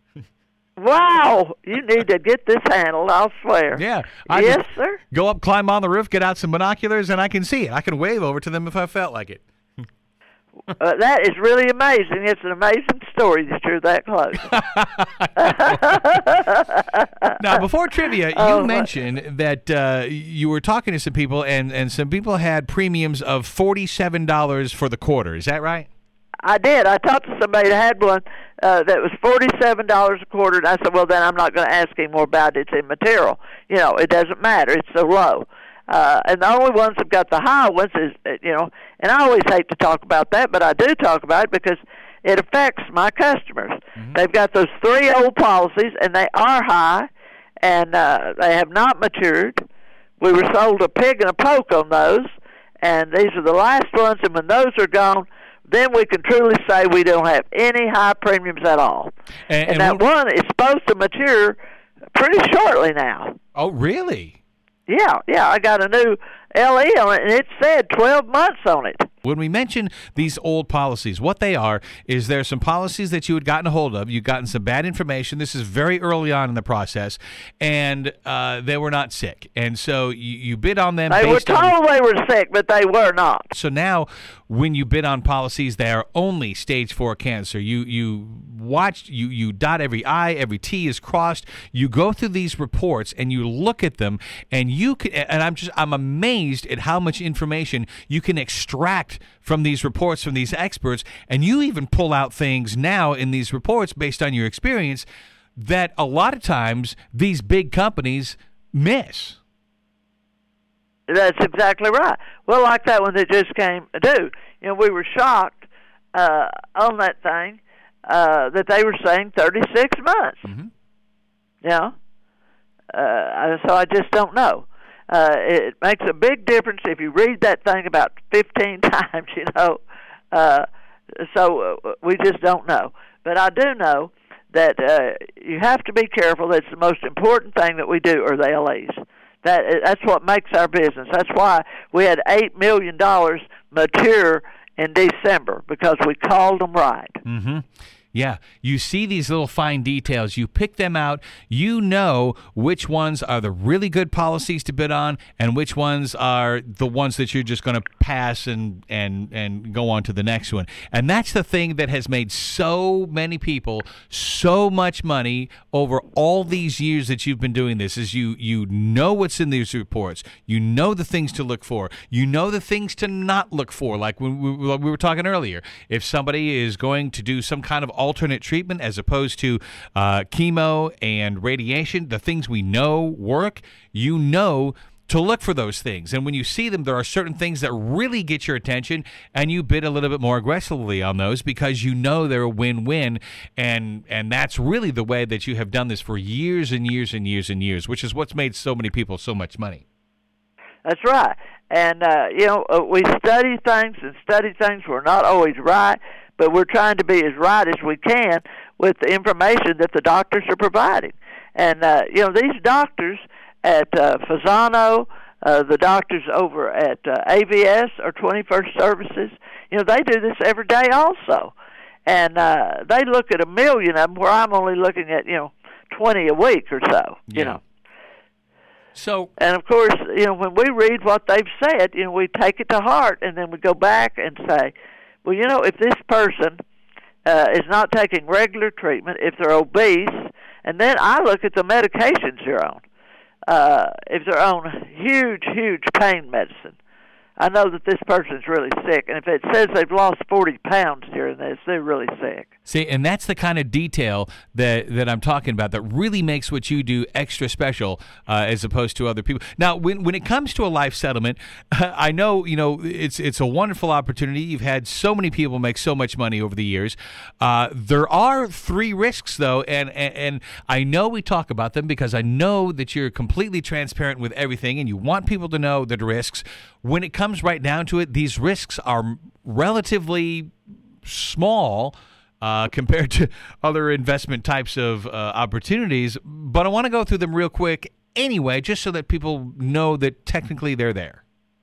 Wow. You need to get this handled, I'll swear. Yeah. I yes, sir. Go up, climb on the roof, get out some binoculars, and I can see it. I can wave over to them if I felt like it. Uh, that is really amazing. It's an amazing story that you're that close. Now, before trivia, you oh, mentioned that uh, you were talking to some people, and, and some people had premiums of forty-seven dollars for the quarter. Is that right? I did. I talked to somebody that had one uh, that was forty-seven dollars a quarter, and I said, well, then I'm not going to ask any more about it. It's immaterial. You know, it doesn't matter. It's so low. Uh, and the only ones that got the high ones is, you know, and I always hate to talk about that, but I do talk about it because it affects my customers. Mm-hmm. They've got those three old policies, and they are high, and uh, they have not matured. We were sold a pig and a poke on those, and these are the last ones, and when those are gone, then we can truly say we don't have any high premiums at all. And, and, and that what, one is supposed to mature pretty shortly now. Oh, really? Yeah, yeah. I got a new L E on it, and it said twelve months on it. When we mention these old policies, what they are is there are some policies that you had gotten a hold of. You'd gotten some bad information. This is very early on in the process, and uh, they were not sick. And so you, you bid on them. They were based told on, they were sick, but they were not. So now when you bid on policies, they are only stage four cancer. You you watch, you, you dot every I, every T is crossed. You go through these reports, and you look at them, and you can, and I'm just, I'm amazed at how much information you can extract from these reports from these experts, and you even pull out things now in these reports based on your experience that a lot of times these big companies miss. That's exactly right. Well, like that one that just came due. You know, we were shocked uh, on that thing uh, that they were saying thirty-six months. Mm-hmm. You know? Uh, so I just don't know. Uh, it makes a big difference if you read that thing about fifteen times, you know. Uh, so uh, we just don't know. But I do know that uh, you have to be careful. That's the most important thing that we do are the L Es. That, that's what makes our business. That's why we had eight million dollars mature in December, because we called them right. Mm-hmm. Yeah, you see these little fine details. You pick them out. You know which ones are the really good policies to bid on and which ones are the ones that you're just going to pass and, and, and go on to the next one. And that's the thing that has made so many people so much money over all these years that you've been doing this, is you, you know what's in these reports. You know the things to look for. You know the things to not look for, like when we, like we were talking earlier. If somebody is going to do some kind of alternate treatment as opposed to uh, chemo and radiation, the things we know work, you know to look for those things. And when you see them, there are certain things that really get your attention, and you bid a little bit more aggressively on those because you know they're a win-win. And and that's really the way that you have done this for years and years and years and years, which is what's made so many people so much money. That's right. And, uh, you know, uh, we study things and study things. We're not always right, but we're trying to be as right as we can with the information that the doctors are providing. And, uh, you know, these doctors at uh, Fasano, uh, the doctors over at uh, A V S or twenty-first Services, you know, they do this every day also. And uh, they look at a million of them, where I'm only looking at, you know, twenty a week or so, you yeah. know. So, and of course, you know, when we read what they've said, you know, we take it to heart, and then we go back and say, well, you know, if this person uh, is not taking regular treatment, if they're obese, and then I look at the medications they're on. Uh, if they're on huge, huge pain medicine, I know that this person's really sick. And if it says they've lost forty pounds during this, they're really sick. See, and that's the kind of detail that, that I'm talking about that really makes what you do extra special uh, as opposed to other people. Now, when when it comes to a life settlement, I know, you know, it's it's a wonderful opportunity. You've had so many people make so much money over the years. Uh, there are three risks, though, and, and, and I know we talk about them because I know that you're completely transparent with everything and you want people to know the risks. When it comes right down to it, these risks are relatively small uh, compared to other investment types of uh, opportunities, but I want to go through them real quick anyway, just so that people know that technically they're there.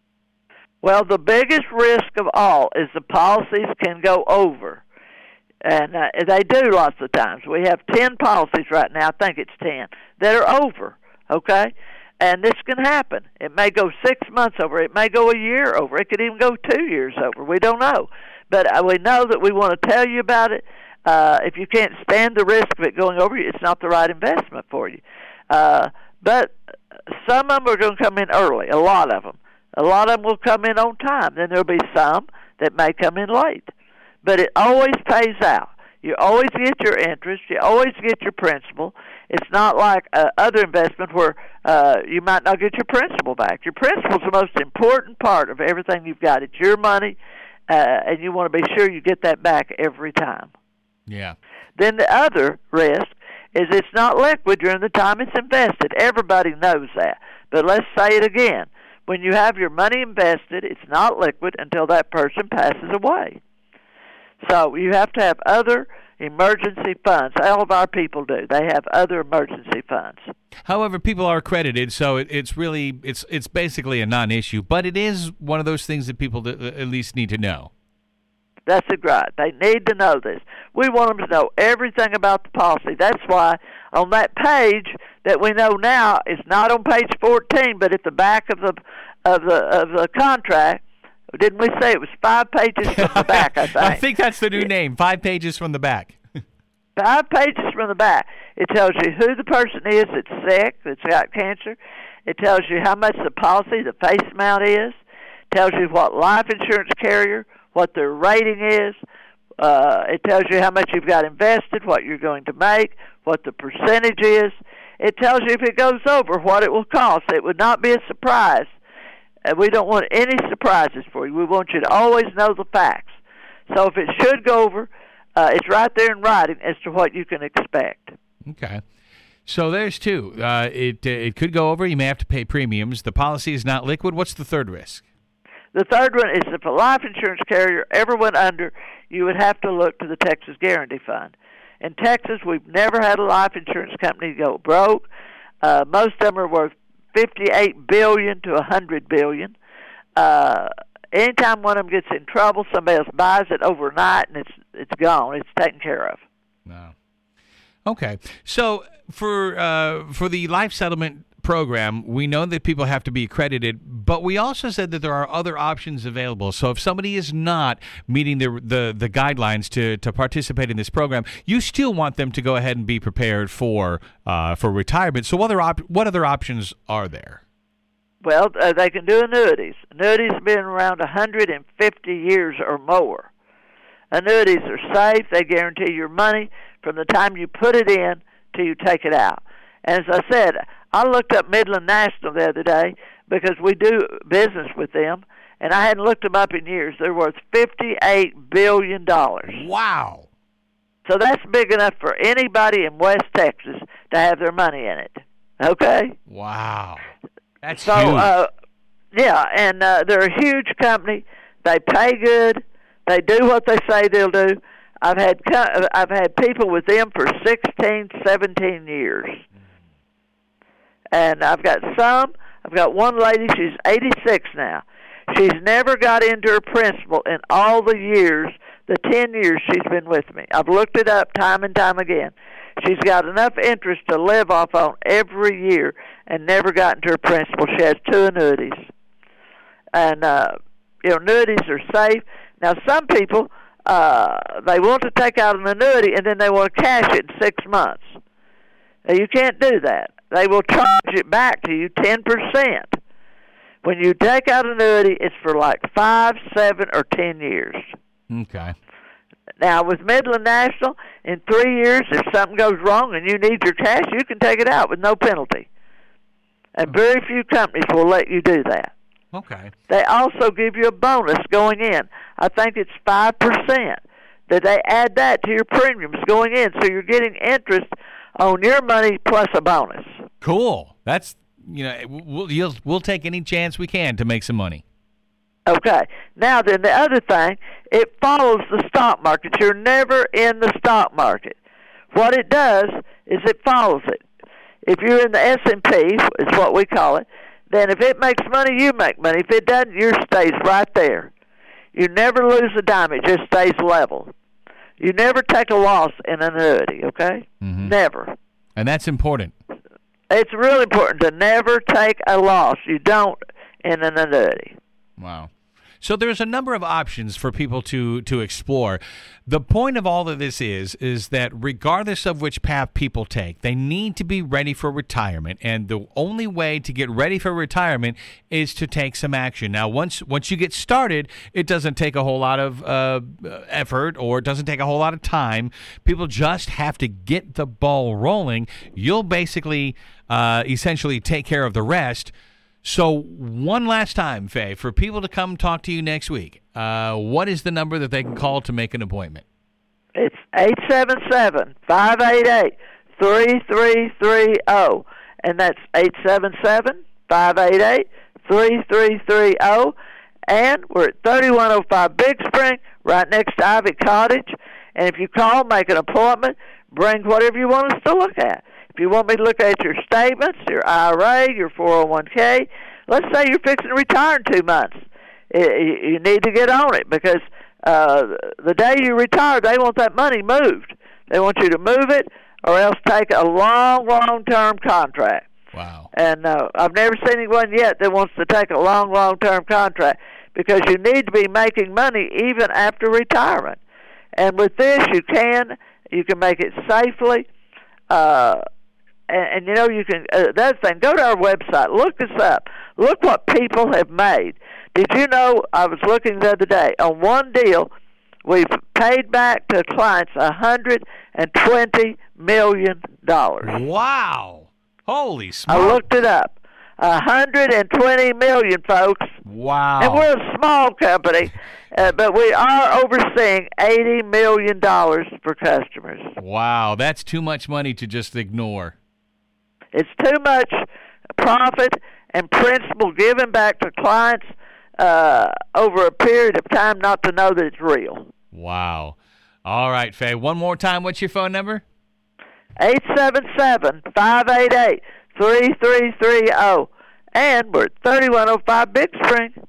Well, the biggest risk of all is the policies can go over, and uh, they do lots of times. We have ten policies right now, I think it's ten, that are over, okay? And this can happen. It may go six months over. It may go a year over. It could even go two years over. We don't know. But uh, we know that we want to tell you about it. Uh, if you can't stand the risk of it going over you, it's not the right investment for you. Uh, but some of them are going to come in early, a lot of them. A lot of them will come in on time. Then there will be some that may come in late. But it always pays out. You always get your interest. You always get your principal. It's not like uh, other investment where uh, you might not get your principal back. Your principal is the most important part of everything you've got. It's your money, uh, and you want to be sure you get that back every time. Yeah. Then the other risk is it's not liquid during the time it's invested. Everybody knows that. But let's say it again. When you have your money invested, it's not liquid until that person passes away. So you have to have other emergency funds. All of our people do. They have other emergency funds. However, people are accredited, so it, it's really it's it's basically a non-issue. But it is one of those things that people at least need to know. That's it, right. They need to know this. We want them to know everything about the policy. That's why on that page that we know now is not on page fourteen, but at the back of the of the of the contract. Didn't we say it was five pages from the back, I think? I think that's the new name, five pages from the back. Five pages from the back. It tells you who the person is that's sick, that's got cancer. It tells you how much the policy, the face amount is. It tells you what life insurance carrier, what their rating is. Uh, it tells you how much you've got invested, what you're going to make, what the percentage is. It tells you if it goes over, what it will cost. It would not be a surprise. We don't want any surprises for you. We want you to always know the facts. So if it should go over, uh, it's right there in writing as to what you can expect. Okay. So there's two. Uh, it uh, it could go over. You may have to pay premiums. The policy is not liquid. What's the third risk? The third one is if a life insurance carrier ever went under, you would have to look to the Texas Guarantee Fund. In Texas, we've never had a life insurance company go broke. Uh, most of them are worth fifty-eight billion dollars to one hundred billion dollars. Uh, anytime one of them gets in trouble, somebody else buys it overnight, and it's it's gone. It's taken care of. No. Okay. So for uh, for the life settlement program, we know that people have to be accredited, but we also said that there are other options available. So if somebody is not meeting the the, the guidelines to, to participate in this program, you still want them to go ahead and be prepared for uh, for retirement. So what other op- what other options are there? Well, uh, they can do annuities. Annuities have been around one hundred fifty years or more. Annuities are safe. They guarantee your money from the time you put it in till you take it out. And as I said, I looked up Midland National the other day because we do business with them, and I hadn't looked them up in years. They're worth fifty-eight billion dollars. Wow. So that's big enough for anybody in West Texas to have their money in it. Okay? Wow. That's so, huge. Uh, yeah, and uh, they're a huge company. They pay good. They do what they say they'll do. I've had co- I've had people with them for sixteen, seventeen years. And I've got some. I've got one lady, she's eighty-six now. She's never got into her principal in all the years, the ten years she's been with me. I've looked it up time and time again. She's got enough interest to live off on every year and never got into her principal. She has two annuities. And, uh, you know, annuities are safe. Now, some people, uh, they want to take out an annuity and then they want to cash it in six months. Now, you can't do that. They will charge it back to you ten percent. When you take out an annuity, it's for like five, seven, or ten years. Okay. Now, with Midland National, in three years, if something goes wrong and you need your cash, you can take it out with no penalty. And very few companies will let you do that. Okay. They also give you a bonus going in. I think it's five percent. That they add that to your premiums going in, so you're getting interest on your money plus a bonus. Cool. That's, you know, we'll you'll, we'll take any chance we can to make some money. Okay. Now then, the other thing, it follows the stock market. You're never in the stock market. What it does is it follows it. If you're in the S and P, is what we call it, then if it makes money, you make money. If it doesn't, yours stays right there. You never lose a dime. It just stays level. You never take a loss in an annuity, okay? Mm-hmm. Never. And that's important. It's really important to never take a loss. You don't in an annuity. Wow. So there's a number of options for people to, to explore. The point of all of this is, is that regardless of which path people take, they need to be ready for retirement. And the only way to get ready for retirement is to take some action. Now, once once you get started, it doesn't take a whole lot of uh, effort or it doesn't take a whole lot of time. People just have to get the ball rolling. You'll basically uh, essentially take care of the rest. So one last time, Faye, for people to come talk to you next week, uh, what is the number that they can call to make an appointment? It's eight seven seven, five eight eight, three three three zero, and that's eight seven seven, five eight eight, three three three zero, and we're at thirty-one oh five Big Spring, right next to Ivy Cottage, And if you call, make an appointment, bring whatever you want us to look at. If you want me to look at your statements, your I R A, your four oh one k, let's say you're fixing to retire in two months. You need to get on it because uh, the day you retire, they want that money moved. They want you to move it or else take a long, long-term contract. Wow. And uh, I've never seen anyone yet that wants to take a long, long-term contract because you need to be making money even after retirement. And with this, you can you can make it safely. Uh, and, and, you know, you can, uh, the other thing, go to our website, look this up. Look what people have made. Did you know, I was looking the other day, on one deal, we've paid back to clients one hundred twenty million dollars. Wow. Holy smokes. I looked it up. one hundred twenty million dollars, folks. Wow. And we're a small company, uh, but we are overseeing eighty million dollars for customers. Wow, that's too much money to just ignore. It's too much profit and principal given back to clients uh, over a period of time not to know that it's real. Wow. All right, Faye. One more time, what's your phone number? eight seven seven, five eight eight, three three three zero. And we're at thirty-one oh five Big Spring.